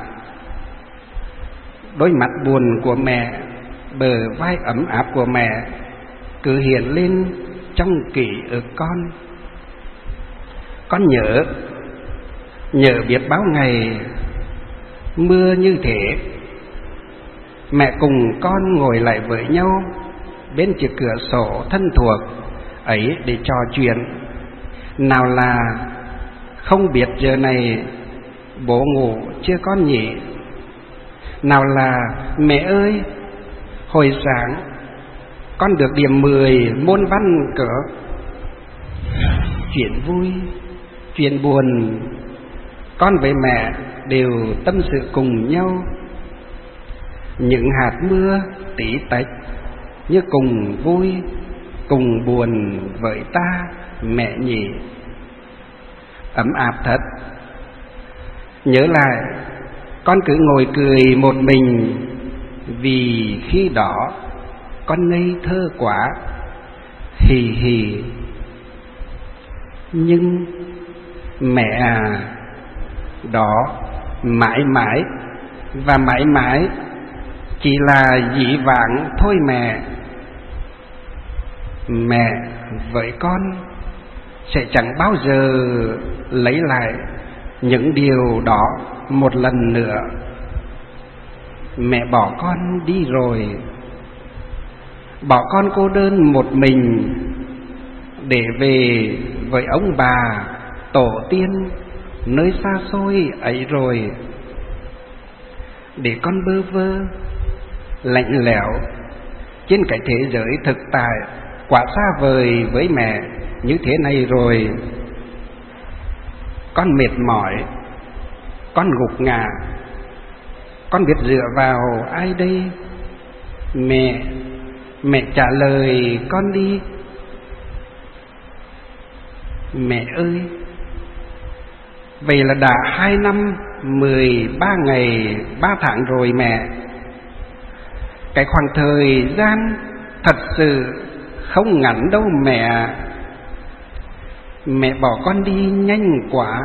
Đôi mắt buồn của mẹ, bờ vai ấm áp của mẹ cứ hiện lên trong ký ức con. Con nhớ biết bao ngày mưa như thế, mẹ cùng con ngồi lại với nhau bên chiếc cửa sổ thân thuộc ấy để trò chuyện. Nào là không biết giờ này bố ngủ chưa con nhỉ? Nào là mẹ ơi, hồi sáng con được điểm 10 môn văn cỡ. Chuyện vui, chuyện buồn, con với mẹ đều tâm sự cùng nhau. Những hạt mưa tí tách như cùng vui cùng buồn với ta mẹ nhỉ. Ấm áp thật. Nhớ lại con cứ ngồi cười một mình, vì khi đó con ngây thơ quá. Hì hì. Nhưng mẹ à, đó mãi mãi và mãi mãi chỉ là dĩ vãng thôi mẹ. Mẹ với con sẽ chẳng bao giờ lấy lại những điều đó một lần nữa. Mẹ bỏ con đi rồi, bỏ con cô đơn một mình để về với ông bà tổ tiên nơi xa xôi ấy rồi. Để con bơ vơ lạnh lẽo trên cái thế giới thực tại quá xa vời với mẹ như thế này rồi. Con mệt mỏi, con gục ngã, con biết dựa vào ai đây? Mẹ trả lời con đi. Mẹ ơi, vậy là đã 2 năm 13 ngày 3 tháng rồi mẹ. Cái khoảng thời gian thật sự không ngắn đâu mẹ. Mẹ bỏ con đi nhanh quá.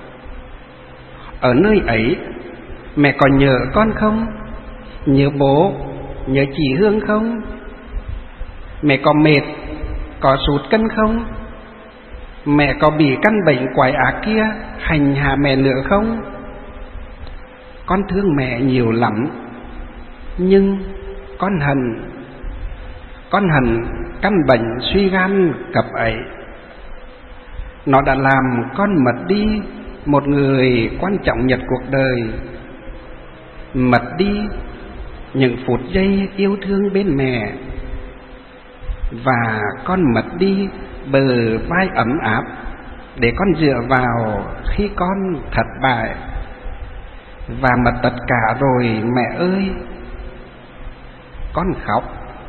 Ở nơi ấy mẹ còn nhớ con không? Nhớ bố, nhớ chị Hương không? Mẹ có mệt, có sụt cân không? Mẹ có bị căn bệnh quái ác kia hành hạ mẹ nữa không? Con thương mẹ nhiều lắm, nhưng con hận căn bệnh suy gan cập ấy. Nó đã làm con mất đi một người quan trọng nhất cuộc đời, mất đi những phút giây yêu thương bên mẹ, và con mất đi bờ vai ấm áp để con dựa vào khi con thất bại. Và mất tất cả rồi mẹ ơi. Con khóc.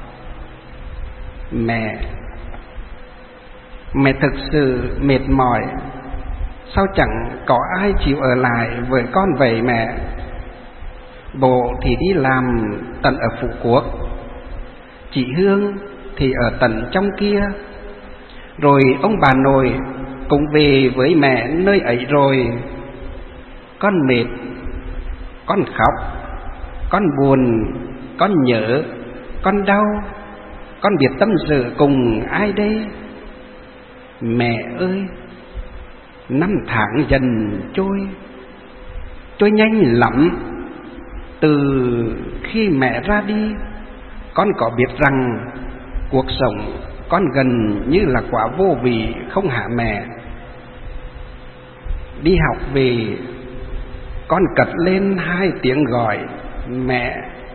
Mẹ thực sự mệt mỏi. Sao chẳng có ai chịu ở lại với con vậy mẹ? Bố thì đi làm tận ở Phú Quốc, chị Hương thì ở tận trong kia, rồi ông bà nội cũng về với mẹ nơi ấy rồi. Con mệt, con khóc, con buồn, con nhớ, con đau, con biết tâm sự cùng ai đây? Mẹ ơi, 5 tháng dần trôi nhanh lắm. Từ khi mẹ ra đi, con có biết rằng cuộc sống con gần như là quả vô vị không hả mẹ? Đi học về, con cất lên 2 tiếng gọi mẹ.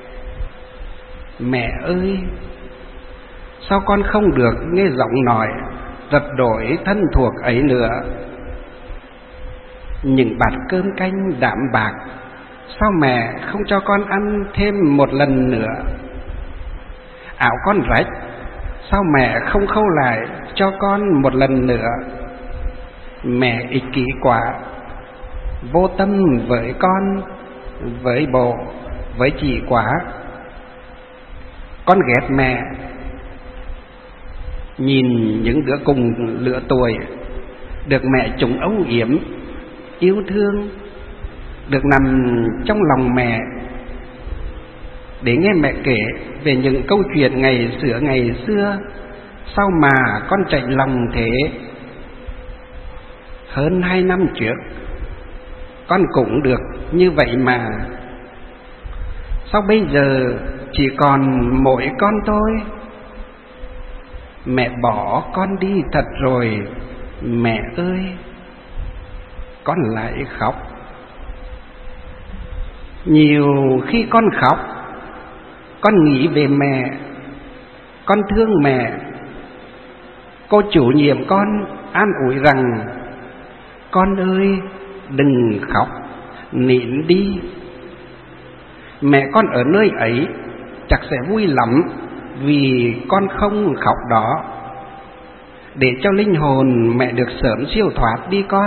Mẹ ơi, sao con không được nghe giọng nói rật đổi thân thuộc ấy nữa? Những bát cơm canh đạm bạc, sao mẹ không cho con ăn thêm một lần nữa? Áo con rách, sao mẹ không khâu lại cho con một lần nữa? Mẹ ích kỷ quá, vô tâm với con, với bộ, với chị quá. Con ghét mẹ. Nhìn những đứa cùng lứa tuổi được mẹ chúng âu yếm, yêu thương, được nằm trong lòng mẹ, để nghe mẹ kể về những câu chuyện ngày xưa, sao mà con chạnh lòng thế? Hơn 2 năm trước con cũng được như vậy mà, sao bây giờ chỉ còn mỗi con thôi? Mẹ bỏ con đi thật rồi, mẹ ơi. Con lại khóc. Nhiều khi con khóc, con nghĩ về mẹ, con thương mẹ. Cô chủ nhiệm con an ủi rằng: con ơi, đừng khóc, nín đi. Mẹ con ở nơi ấy chắc sẽ vui lắm vì con không khóc đó, để cho linh hồn mẹ được sớm siêu thoát đi con.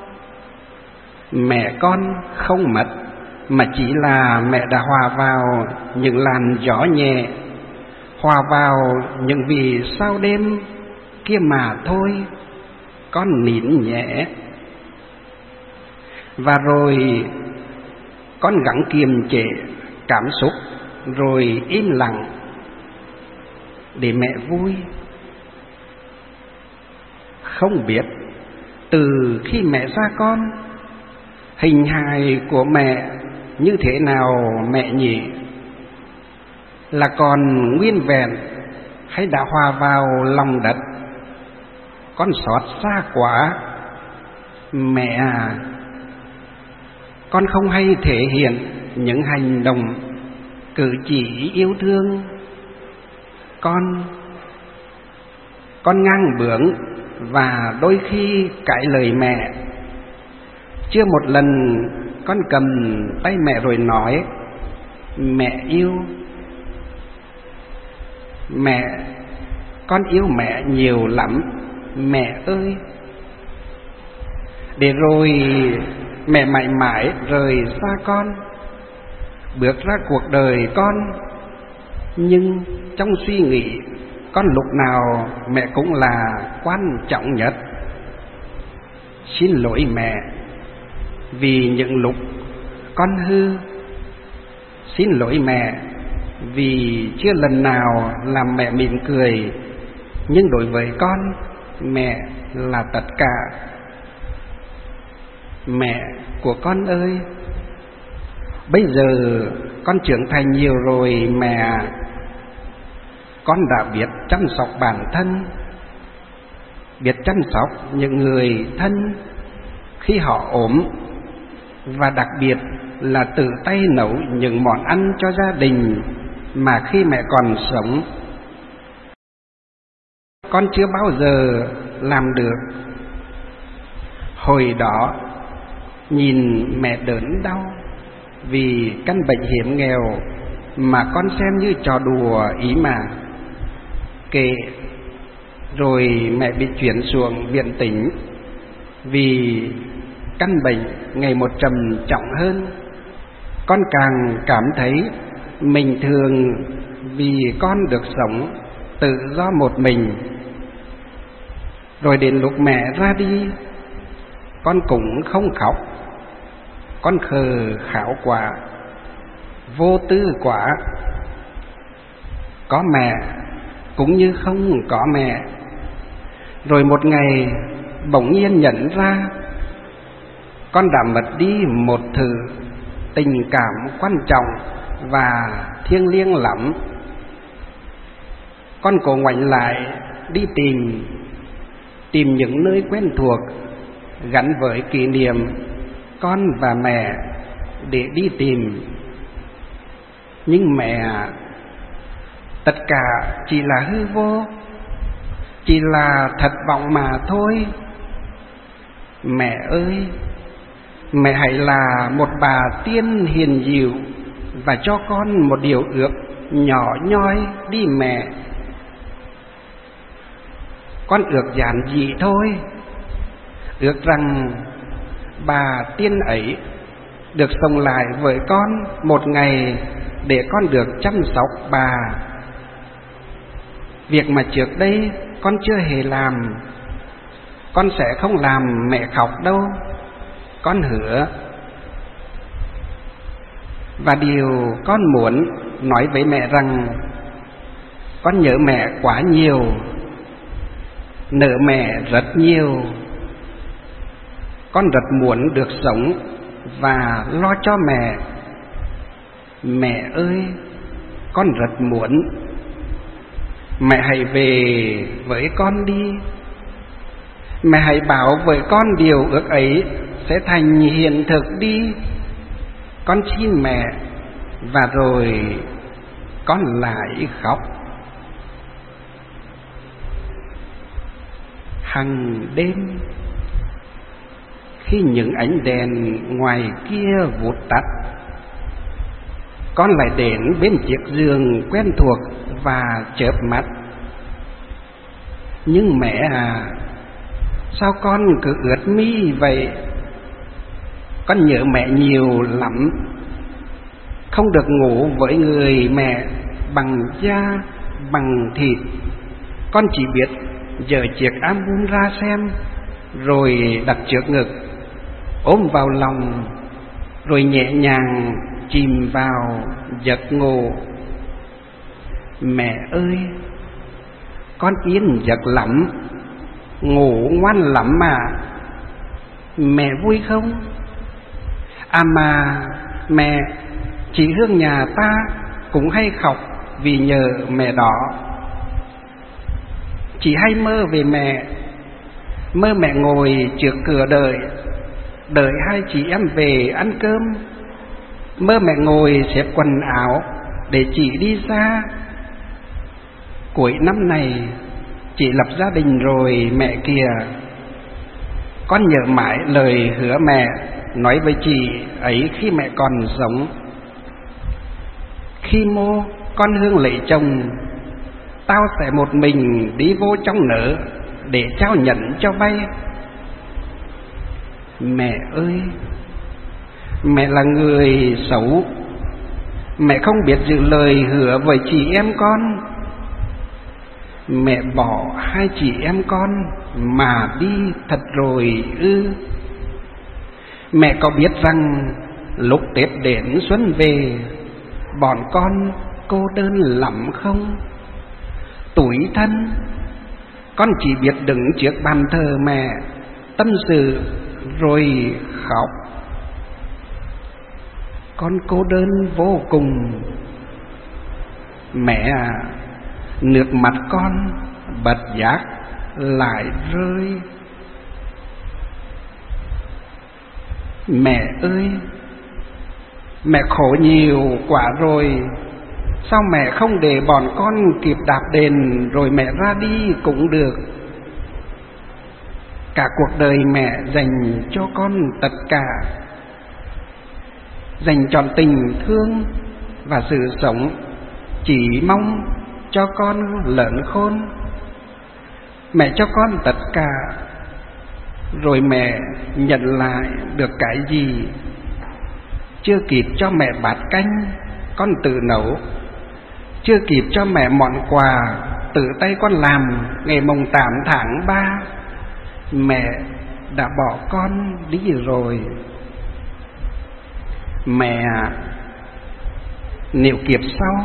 Mẹ con không mất, mà chỉ là mẹ đã hòa vào những làn gió nhẹ, hòa vào những vì sao đêm kia mà thôi. Con nín nhẹ. Và rồi con gắng kiềm chế cảm xúc, rồi im lặng để mẹ vui. Không biết từ khi mẹ xa con, hình hài của mẹ như thế nào mẹ nhỉ? Là còn nguyên vẹn hay đã hòa vào lòng đất? Con xót xa quá. Mẹ à, con không hay thể hiện những hành động cử chỉ yêu thương. Con ngang bướng và đôi khi cãi lời mẹ. Chưa một lần con cầm tay mẹ rồi nói: mẹ yêu. Mẹ, con yêu mẹ nhiều lắm, mẹ ơi. Để rồi mẹ mãi mãi rời xa con, bước ra cuộc đời con. Nhưng trong suy nghĩ con lúc nào mẹ cũng là quan trọng nhất. Xin lỗi mẹ vì những lúc con hư. Xin lỗi mẹ vì chưa lần nào làm mẹ mỉm cười. Nhưng đối với con, mẹ là tất cả. Mẹ của con ơi, bây giờ con trưởng thành nhiều rồi mẹ. Con đã biết chăm sóc bản thân, biết chăm sóc những người thân khi họ ốm, và đặc biệt là tự tay nấu những món ăn cho gia đình mà khi mẹ còn sống con chưa bao giờ làm được. Hồi đó nhìn mẹ đớn đau vì căn bệnh hiểm nghèo mà con xem như trò đùa ý mà. Kể rồi mẹ bị chuyển xuống viện tỉnh vì căn bệnh ngày một trầm trọng hơn. Con càng cảm thấy mình thường vì con được sống tự do một mình. Rồi đến lúc mẹ ra đi, con cũng không khóc. Con khờ khảo quá, vô tư quá. Có mẹ cũng như không có mẹ. Rồi một ngày bỗng nhiên nhận ra con đã mất đi một thứ tình cảm quan trọng và thiêng liêng lắm. Con cố ngoảnh lại đi tìm những nơi quen thuộc gắn với kỷ niệm con và mẹ để đi tìm. Nhưng mẹ, tất cả chỉ là hư vô, chỉ là thất vọng mà thôi. Mẹ ơi, mẹ hãy là một bà tiên hiền dịu và cho con một điều ước nhỏ nhoi đi mẹ. Con ước giản dị thôi, ước rằng bà tiên ấy được sống lại với con một ngày để con được chăm sóc bà. Việc mà trước đây con chưa hề làm, con sẽ không làm mẹ khóc đâu, con hứa. Và điều con muốn nói với mẹ rằng con nhớ mẹ quá nhiều, nợ mẹ rất nhiều. Con rất muốn được sống và lo cho mẹ. Mẹ ơi, con rất muốn. Mẹ hãy về với con đi. Mẹ hãy bảo với con điều ước ấy sẽ thành hiện thực đi. Con xin mẹ. Và rồi con lại khóc. Hằng đêm, khi những ánh đèn ngoài kia vụt tắt, con lại đến bên chiếc giường quen thuộc và chớp mắt. Nhưng mẹ à, sao con cứ ướt mi vậy? Con nhớ mẹ nhiều lắm. Không được ngủ với người mẹ bằng da, bằng thịt. Con chỉ biết dỡ chiếc album ra xem, rồi đặt trước ngực, ôm vào lòng, rồi nhẹ nhàng chìm vào giấc ngủ. Mẹ ơi, con yên giấc lắm, ngủ ngoan lắm mà. Mẹ vui không? À mà mẹ, chị Hương nhà ta cũng hay khóc vì nhờ mẹ đó. Chị hay mơ về mẹ, mơ mẹ ngồi trước cửa đợi hai chị em về ăn cơm. Mơ mẹ ngồi xếp quần áo để chị đi xa. Cuối năm này chị lập gia đình rồi mẹ kìa. Con nhớ mãi lời hứa mẹ nói với chị ấy khi mẹ còn sống. Khi mô con Hương lấy chồng, tao sẽ một mình đi vô trong nở để trao nhận cho bay. Mẹ ơi, mẹ là người xấu. Mẹ không biết giữ lời hứa với chị em con. Mẹ bỏ hai chị em con mà đi thật rồi ư? Mẹ có biết rằng lúc Tết đến xuân về, bọn con cô đơn lắm không? Tủi thân. Con chỉ biết đứng trước bàn thờ mẹ, tâm sự rồi khóc. Con cô đơn vô cùng. Mẹ à, nước mắt con bất giác lại rơi. Mẹ ơi, mẹ khổ nhiều quá rồi. Sao mẹ không để bọn con kịp đạp đền rồi mẹ ra đi cũng được? Cả cuộc đời mẹ dành cho con tất cả, dành trọn tình thương và sự sống, chỉ mong cho con lớn khôn. Mẹ cho con tất cả, rồi mẹ nhận lại được cái gì? Chưa kịp cho mẹ bát canh, con tự nấu. Chưa kịp cho mẹ món quà, tự tay con làm ngày mùng 8 tháng 3. Mẹ đã bỏ con đi rồi. Mẹ, nếu kiếp sau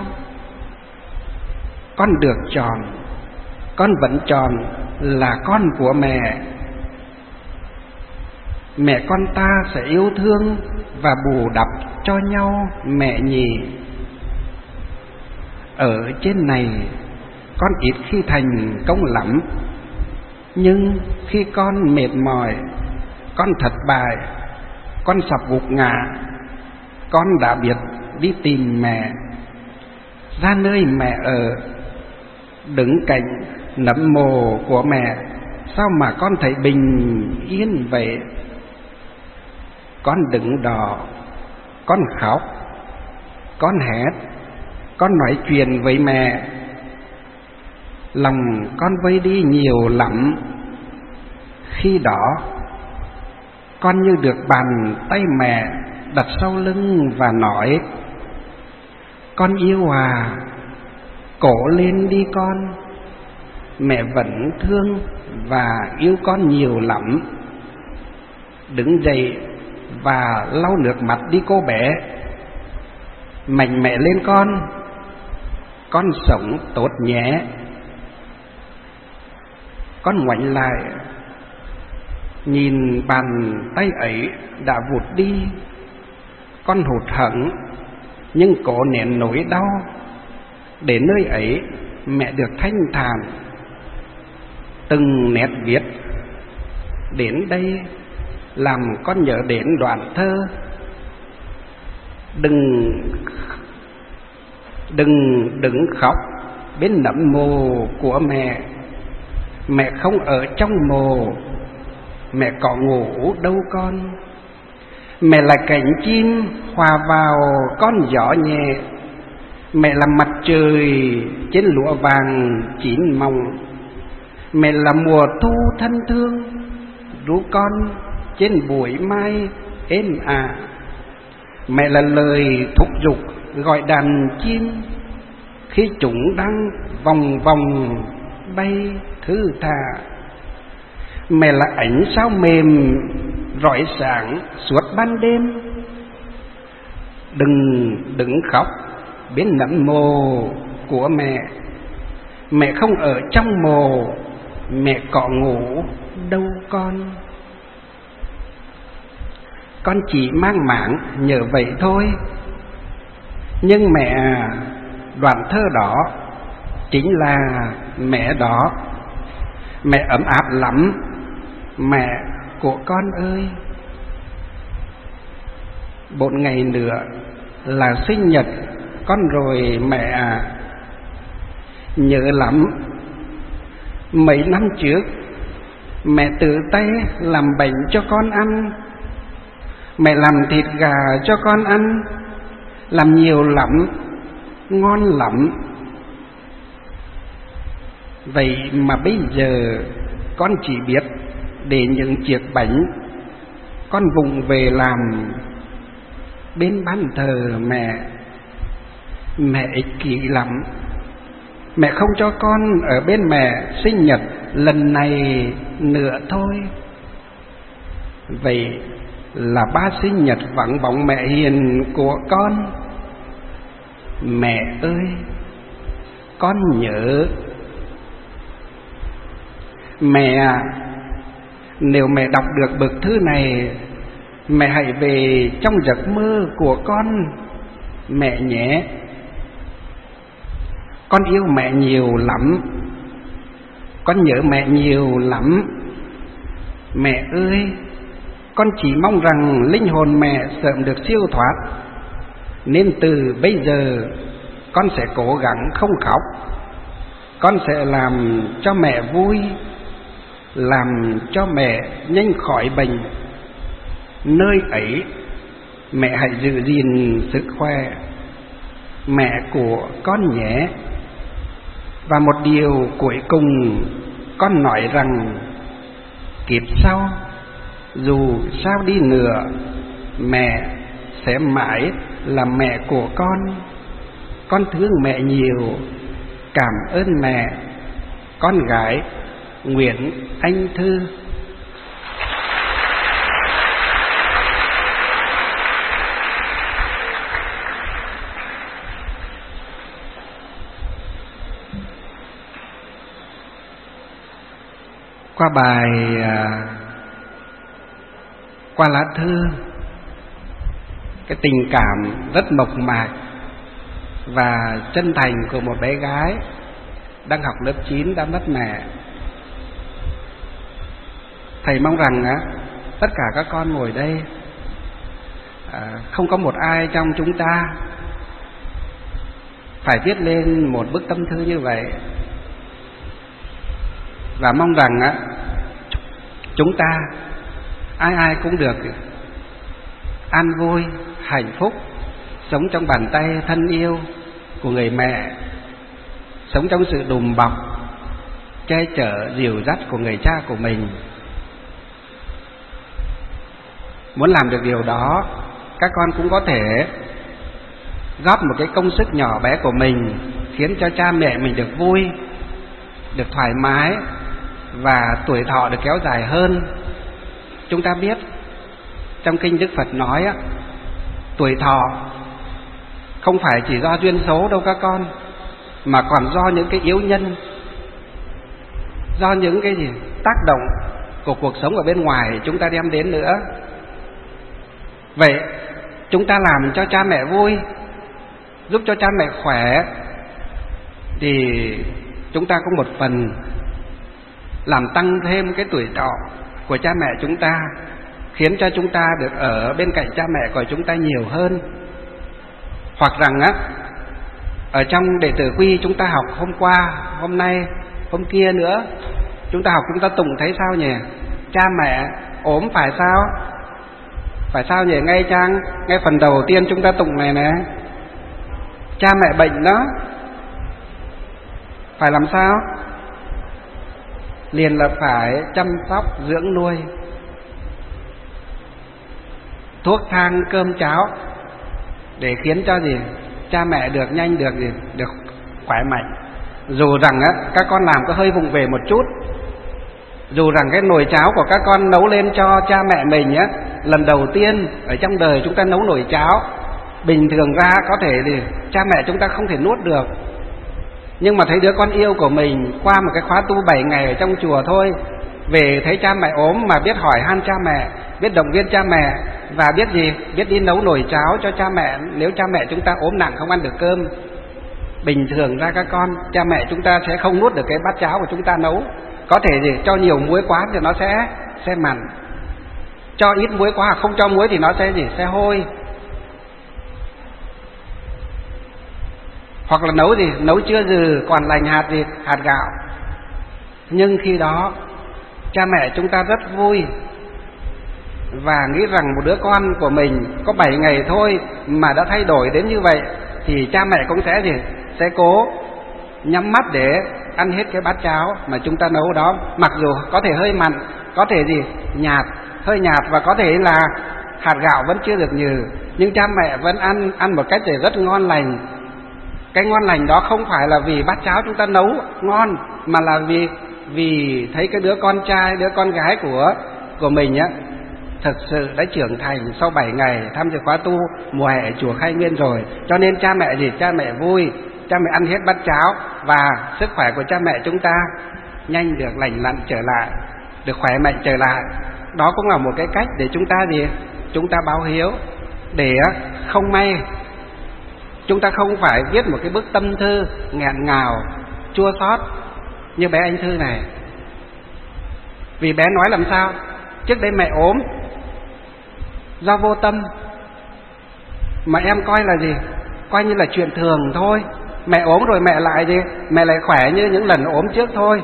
con được chọn, con vẫn chọn là con của mẹ. Mẹ con ta sẽ yêu thương và bù đắp cho nhau mẹ nhỉ. Ở trên này con ít khi thành công lắm, nhưng khi con mệt mỏi, con thất bại, con sắp gục ngã, con đã biết đi tìm mẹ, ra nơi mẹ ở, đứng cạnh nấm mồ của mẹ. Sao mà con thấy bình yên vậy? Con đứng đó, con khóc, con hét, con nói chuyện với mẹ. Lòng con vơi đi nhiều lắm. Khi đó con như được bàn tay mẹ đặt sau lưng và nói: con yêu à, cố lên đi con. Mẹ vẫn thương và yêu con nhiều lắm. Đứng dậy và lau nước mắt đi cô bé. Mạnh mẽ lên con sống tốt nhé. Con ngoảnh lại, nhìn bàn tay ấy đã vụt đi. Con hụt hẫng nhưng cố nén nỗi đau. Đến nơi ấy mẹ được thanh thản. Từng nét viết đến đây làm con nhớ đến đoạn thơ: Đừng đứng khóc bên nấm mồ của mẹ. Mẹ không ở trong mồ, mẹ có ngủ đâu con. Mẹ là cánh chim hòa vào con gió nhẹ. Mẹ là mặt trời trên lúa vàng chín mọng. Mẹ là mùa thu thân thương ru con trên bụi mai êm ả. Mẹ là lời thúc giục gọi đàn chim khi chúng đang vòng vòng bay thư thả. Mẹ là ánh sao mềm rọi sáng suốt ban đêm. Đừng đứng khóc bên nấm mồ của mẹ. Mẹ không ở trong mồ, mẹ có ngủ đâu con. Con chỉ mang máng nhớ vậy thôi. Nhưng mẹ, đoạn thơ đó chính là mẹ đó. Mẹ ấm áp lắm, mẹ của con ơi. 4 ngày nữa là sinh nhật con rồi mẹ à. Nhớ lắm, mấy năm trước mẹ tự tay làm bánh cho con ăn. Mẹ làm thịt gà cho con ăn, làm nhiều lắm, ngon lắm. Vậy mà bây giờ con chỉ biết để những chiếc bánh con vụng về làm bên bàn thờ mẹ. Mẹ ích kỷ lắm. Mẹ không cho con ở bên mẹ sinh nhật lần này nữa thôi. Vậy là 3 sinh nhật vắng bóng mẹ hiền của con. Mẹ ơi, con nhớ. Mẹ à, nếu mẹ đọc được bức thư này, mẹ hãy về trong giấc mơ của con mẹ nhé. Con yêu mẹ nhiều lắm, con nhớ mẹ nhiều lắm. Mẹ ơi, con chỉ mong rằng linh hồn mẹ sớm được siêu thoát. Nên từ bây giờ con sẽ cố gắng không khóc. Con sẽ làm cho mẹ vui, làm cho mẹ nhanh khỏi bệnh. Nơi ấy mẹ hãy giữ gìn sức khỏe mẹ của con nhé. Và một điều cuối cùng con nói rằng kiếp sau dù sao đi nữa, mẹ sẽ mãi là mẹ của con. Con thương mẹ nhiều. Cảm ơn mẹ. Con gái Nguyễn Anh Thư. Qua bài qua lá thư, cái tình cảm rất mộc mạc và chân thành của một bé gái đang học lớp 9 đã mất mẹ. Thầy mong rằng tất cả các con ngồi đây không có một ai trong chúng ta phải viết lên một bức tâm thư như vậy. Và mong rằng chúng ta ai ai cũng được an vui, hạnh phúc, sống trong bàn tay thân yêu của người mẹ, sống trong sự đùm bọc, che chở, dìu dắt của người cha của mình. Muốn làm được điều đó, các con cũng có thể góp một cái công sức nhỏ bé của mình, khiến cho cha mẹ mình được vui, được thoải mái và tuổi thọ được kéo dài hơn. Chúng ta biết trong kinh Đức Phật nói tuổi thọ không phải chỉ do duyên số đâu các con, mà còn do những cái yếu nhân, do những cái gì tác động của cuộc sống ở bên ngoài chúng ta đem đến nữa. Vậy chúng ta làm cho cha mẹ vui, giúp cho cha mẹ khỏe, thì chúng ta có một phần làm tăng thêm cái tuổi thọ của cha mẹ chúng ta, khiến cho chúng ta được ở bên cạnh cha mẹ của chúng ta nhiều hơn. Hoặc rằng ở trong đệ tử quy chúng ta học hôm qua, hôm nay, hôm kia nữa, chúng ta học chúng ta tụng thấy sao nhỉ? Cha mẹ ốm phải sao? Phải sao nhỉ? Ngay phần đầu tiên chúng ta tụng này nè, cha mẹ bệnh đó phải làm sao? Liền là phải chăm sóc dưỡng nuôi, thuốc thang cơm cháo, để khiến cho gì cha mẹ được nhanh được khỏe mạnh. Dù rằng các con làm có hơi vụng về một chút, dù rằng cái nồi cháo của các con nấu lên cho cha mẹ mình lần đầu tiên ở trong đời chúng ta nấu nồi cháo, bình thường ra có thể thì cha mẹ chúng ta không thể nuốt được. Nhưng mà thấy đứa con yêu của mình qua một cái khóa tu 7 ngày ở trong chùa thôi, về thấy cha mẹ ốm mà biết hỏi han cha mẹ, biết động viên cha mẹ, và biết gì? Biết đi nấu nồi cháo cho cha mẹ nếu cha mẹ chúng ta ốm nặng không ăn được cơm. Bình thường ra các con, cha mẹ chúng ta sẽ không nuốt được cái bát cháo của chúng ta nấu. Có thể gì cho nhiều muối quá thì nó sẽ mặn, cho ít muối quá, không cho muối thì nó sẽ hôi. Hoặc là nấu chưa dừ còn lành hạt gạo. Nhưng khi đó cha mẹ chúng ta rất vui, và nghĩ rằng một đứa con của mình có 7 ngày thôi mà đã thay đổi đến như vậy, thì cha mẹ cũng sẽ cố nhắm mắt để ăn hết cái bát cháo mà chúng ta nấu đó. Mặc dù có thể hơi mặn, có thể hơi nhạt, và có thể là hạt gạo vẫn chưa được nhừ, nhưng cha mẹ vẫn ăn một cách rất ngon lành. Cái ngon lành đó không phải là vì bát cháo chúng ta nấu ngon, mà là vì thấy cái đứa con trai, đứa con gái của mình thực sự đã trưởng thành sau 7 ngày tham dự khóa tu mùa hè ở chùa Khai Nguyên rồi. Cho nên cha mẹ vui, cha mẹ ăn hết bát cháo, và sức khỏe của cha mẹ chúng ta nhanh được lành lặn trở lại, được khỏe mạnh trở lại. Đó cũng là một cái cách để chúng ta báo hiếu, để không may chúng ta không phải viết một cái bức tâm thư nghẹn ngào, chua xót như bé anh Thư này. Vì bé nói làm sao? Trước đây mẹ ốm do vô tâm, mà em coi như là chuyện thường thôi. Mẹ ốm rồi mẹ lại khỏe như những lần ốm trước thôi.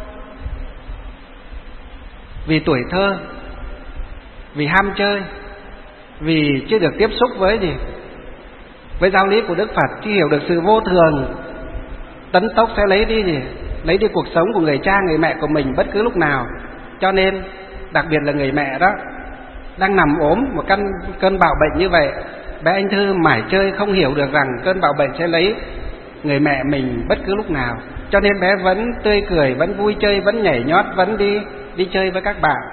Vì tuổi thơ, vì ham chơi, vì chưa được tiếp xúc với giáo lý của Đức Phật, chưa hiểu được sự vô thường, tấn tốc sẽ lấy đi cuộc sống của người cha người mẹ của mình bất cứ lúc nào. Cho nên đặc biệt là người mẹ đó đang nằm ốm một cơn bạo bệnh như vậy, bé anh Thư mải chơi không hiểu được rằng cơn bạo bệnh sẽ lấy người mẹ mình bất cứ lúc nào. Cho nên bé vẫn tươi cười, vẫn vui chơi, vẫn nhảy nhót, vẫn đi chơi với các bạn.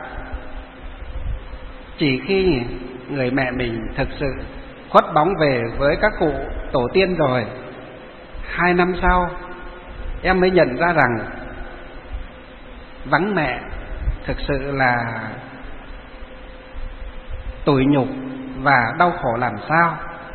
Chỉ khi người mẹ mình thực sự khuất bóng về với các cụ tổ tiên rồi, 2 năm sau em mới nhận ra rằng vắng mẹ thực sự là tủi nhục và đau khổ làm sao.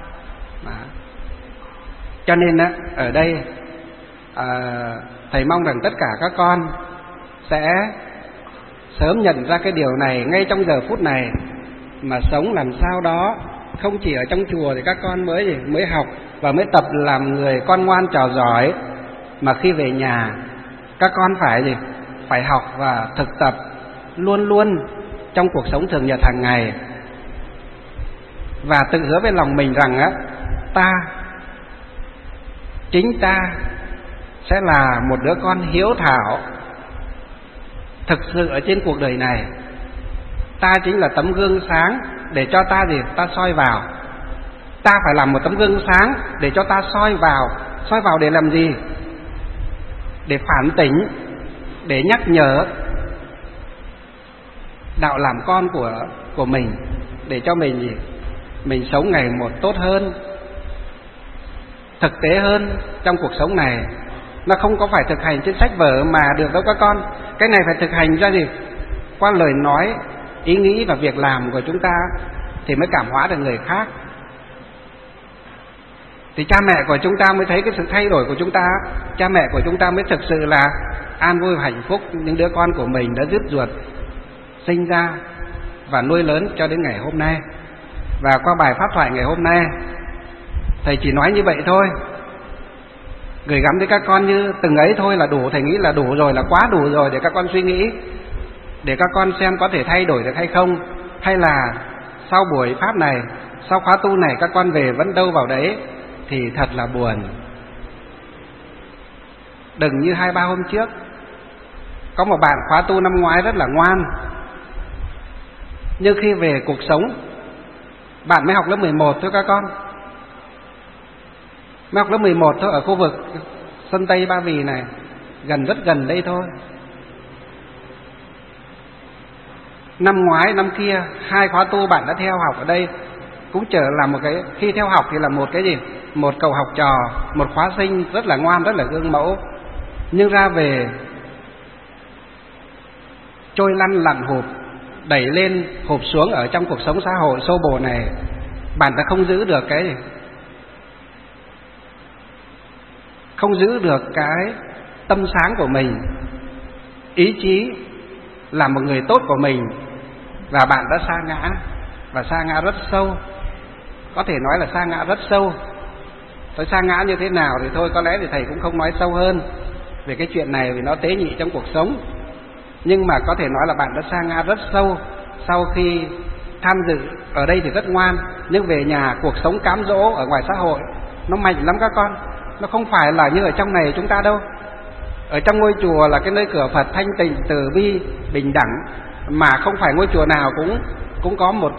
Cho nên ở đây thầy mong rằng tất cả các con sẽ sớm nhận ra cái điều này ngay trong giờ phút này, mà sống làm sao đó không chỉ ở trong chùa thì các con mới học và mới tập làm người con ngoan trò giỏi, mà khi về nhà các con phải học và thực tập luôn luôn trong cuộc sống thường nhật hàng ngày, và tự hứa với lòng mình rằng chính ta sẽ là một đứa con hiếu thảo thực sự ở trên cuộc đời này. Ta chính là tấm gương sáng để cho ta ta soi vào. Ta phải làm một tấm gương sáng để cho ta soi vào để làm gì? Để phản tỉnh, để nhắc nhở đạo làm con của mình, để cho mình sống ngày một tốt hơn, thực tế hơn trong cuộc sống này. Nó không có phải thực hành trên sách vở mà được đâu các con. Cái này phải thực hành ra qua lời nói, ý nghĩ và việc làm của chúng ta thì mới cảm hóa được người khác. Thì cha mẹ của chúng ta mới thấy cái sự thay đổi của chúng ta. Cha mẹ của chúng ta mới thực sự là an vui và hạnh phúc những đứa con của mình đã rứt ruột sinh ra và nuôi lớn cho đến ngày hôm nay. Và qua bài pháp thoại ngày hôm nay, thầy chỉ nói như vậy thôi, gửi gắm tới các con như từng ấy thôi là đủ. Thầy nghĩ là đủ rồi, là quá đủ rồi để các con suy nghĩ, để các con xem có thể thay đổi được hay không. Hay là sau buổi pháp này, sau khóa tu này các con về vẫn đâu vào đấy thì thật là buồn. Đừng như 2-3 hôm trước, có một bạn khóa tu năm ngoái rất là ngoan, nhưng khi về cuộc sống, bạn mới học lớp 11 thôi các con, mới học lớp 11 thôi, ở khu vực Sơn Tây Ba Vì này, rất gần đây thôi. Năm ngoái, năm kia 2 khóa tu bạn đã theo học ở đây, cũng trở là một cái, khi theo học thì là một cái gì? Một cậu học trò, một khóa sinh rất là ngoan, rất là gương mẫu. Nhưng ra về trôi lăn lặn hụp, đẩy lên hụp xuống ở trong cuộc sống xã hội xô bồ này, bạn đã không giữ được không giữ được cái tâm sáng của mình, ý chí làm một người tốt của mình, và bạn đã sa ngã, và sa ngã rất sâu. Có thể nói là sa ngã rất sâu. Tôi sa ngã như thế nào thì thôi, có lẽ thì thầy cũng không nói sâu hơn về cái chuyện này vì nó tế nhị trong cuộc sống. Nhưng mà có thể nói là bạn đã sa ngã rất sâu sau khi tham dự ở đây thì rất ngoan, nhưng về nhà cuộc sống cám dỗ ở ngoài xã hội nó mạnh lắm các con. Nó không phải là như ở trong này chúng ta đâu. Ở trong ngôi chùa là cái nơi cửa Phật thanh tịnh, từ bi, bình đẳng, mà không phải ngôi chùa nào cũng có một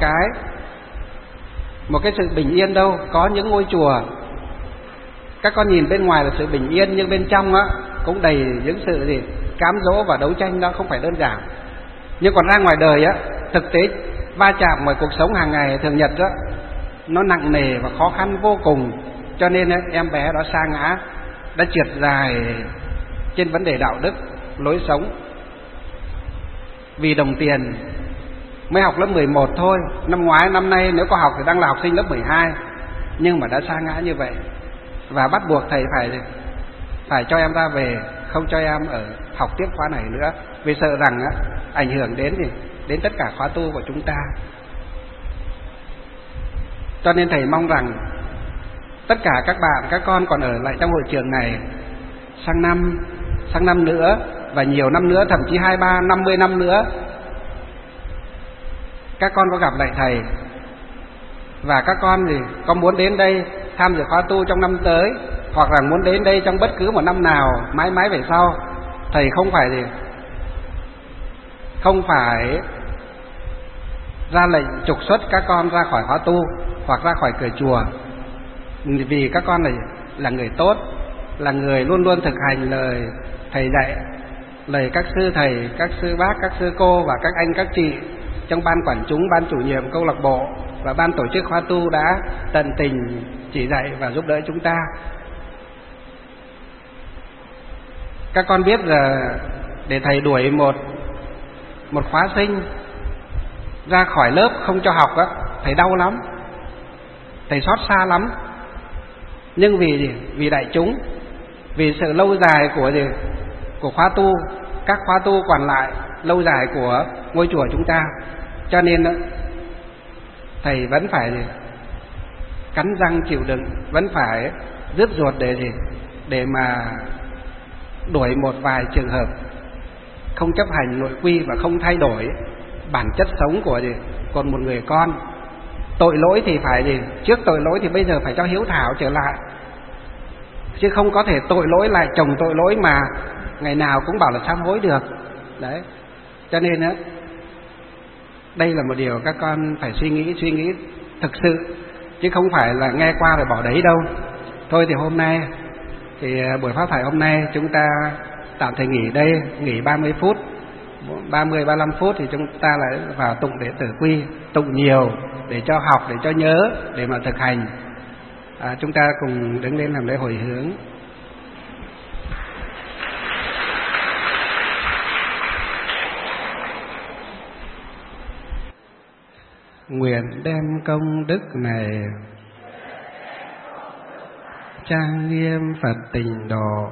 cái sự bình yên đâu. Có những ngôi chùa các con nhìn bên ngoài là sự bình yên, nhưng bên trong cũng đầy những sự cám dỗ và đấu tranh, đó không phải đơn giản. Nhưng còn ra ngoài đời thực tế va chạm ngoài cuộc sống hàng ngày thường nhật nó nặng nề và khó khăn vô cùng. Cho nên em bé đó sa ngã, đã trượt dài trên vấn đề đạo đức, lối sống, vì đồng tiền mới học lớp 11 thôi. Năm ngoái, năm nay nếu có học thì đang là học sinh lớp 12, nhưng mà đã sa ngã như vậy. Và bắt buộc thầy phải cho em ra về, không cho em ở học tiếp khóa này nữa, vì sợ rằng ảnh hưởng đến tất cả khóa tu của chúng ta. Cho nên thầy mong rằng tất cả các bạn, các con còn ở lại trong hội trường này sang năm nữa và nhiều năm nữa, thậm chí 20, 30, 50 năm nữa, các con có gặp lại thầy, và các con thì có muốn đến đây tham dự khóa tu trong năm tới, hoặc là muốn đến đây trong bất cứ một năm nào mãi mãi về sau, thầy không phải ra lệnh trục xuất các con ra khỏi khóa tu hoặc ra khỏi cửa chùa, vì các con này là người tốt, là người luôn luôn thực hành lời thầy dạy, lời các sư thầy, các sư bác, các sư cô và các anh các chị trong ban quản chúng, ban chủ nhiệm câu lạc bộ và ban tổ chức khóa tu đã tận tình chỉ dạy và giúp đỡ chúng ta. Các con biết là để thầy đuổi một khóa sinh ra khỏi lớp không cho học thầy đau lắm, thầy xót xa lắm. Nhưng vì đại chúng, vì sự lâu dài của khóa tu, các khóa tu còn lại lâu dài của ngôi chùa chúng ta, cho nên thầy vẫn phải cắn răng chịu đựng, vẫn phải rứt ruột để gì? Để mà đuổi một vài trường hợp không chấp hành nội quy và không thay đổi bản chất sống của gì? Của một người con. Tội lỗi thì phải gì? Trước tội lỗi thì bây giờ phải cho hiếu thảo trở lại, chứ không có thể tội lỗi lại chồng tội lỗi mà ngày nào cũng bảo là sám hối được. Đấy, cho nên á, đây là một điều các con phải suy nghĩ thực sự, chứ không phải là nghe qua rồi bỏ đấy đâu. Thôi thì hôm nay thì buổi pháp thoại hôm nay chúng ta tạm thời nghỉ đây, nghỉ 30 phút, 30-35 phút thì chúng ta lại vào tụng đệ tử quy, tụng nhiều để cho học, để cho nhớ, để mà thực hành. Chúng ta cùng đứng lên làm lễ hồi hướng. Nguyện đem công đức này trang nghiêm Phật Tịnh Độ,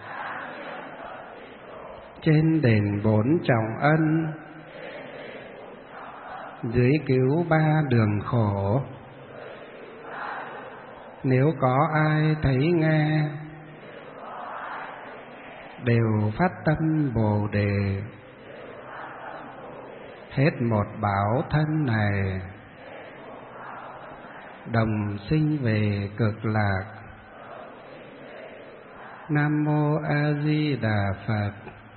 trên đền bốn trọng ân, dưới cứu ba đường khổ. Nếu có ai thấy nghe, đều phát tâm Bồ Đề, hết một bảo thân này, đồng sinh về cực lạc. Nam Mô A Di Đà Phật.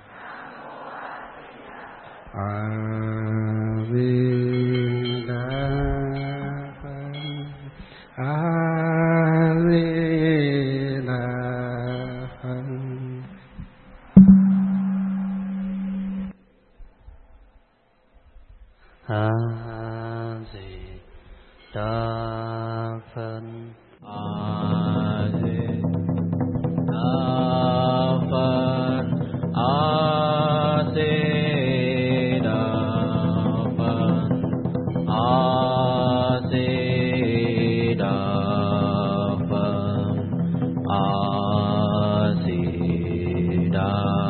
A Di Đà Phật. A Di Đà Phật. A Di Đà Phật. A Di Đà Phật. A Di Đà Phật. A Di Đà Phật. A Di Đà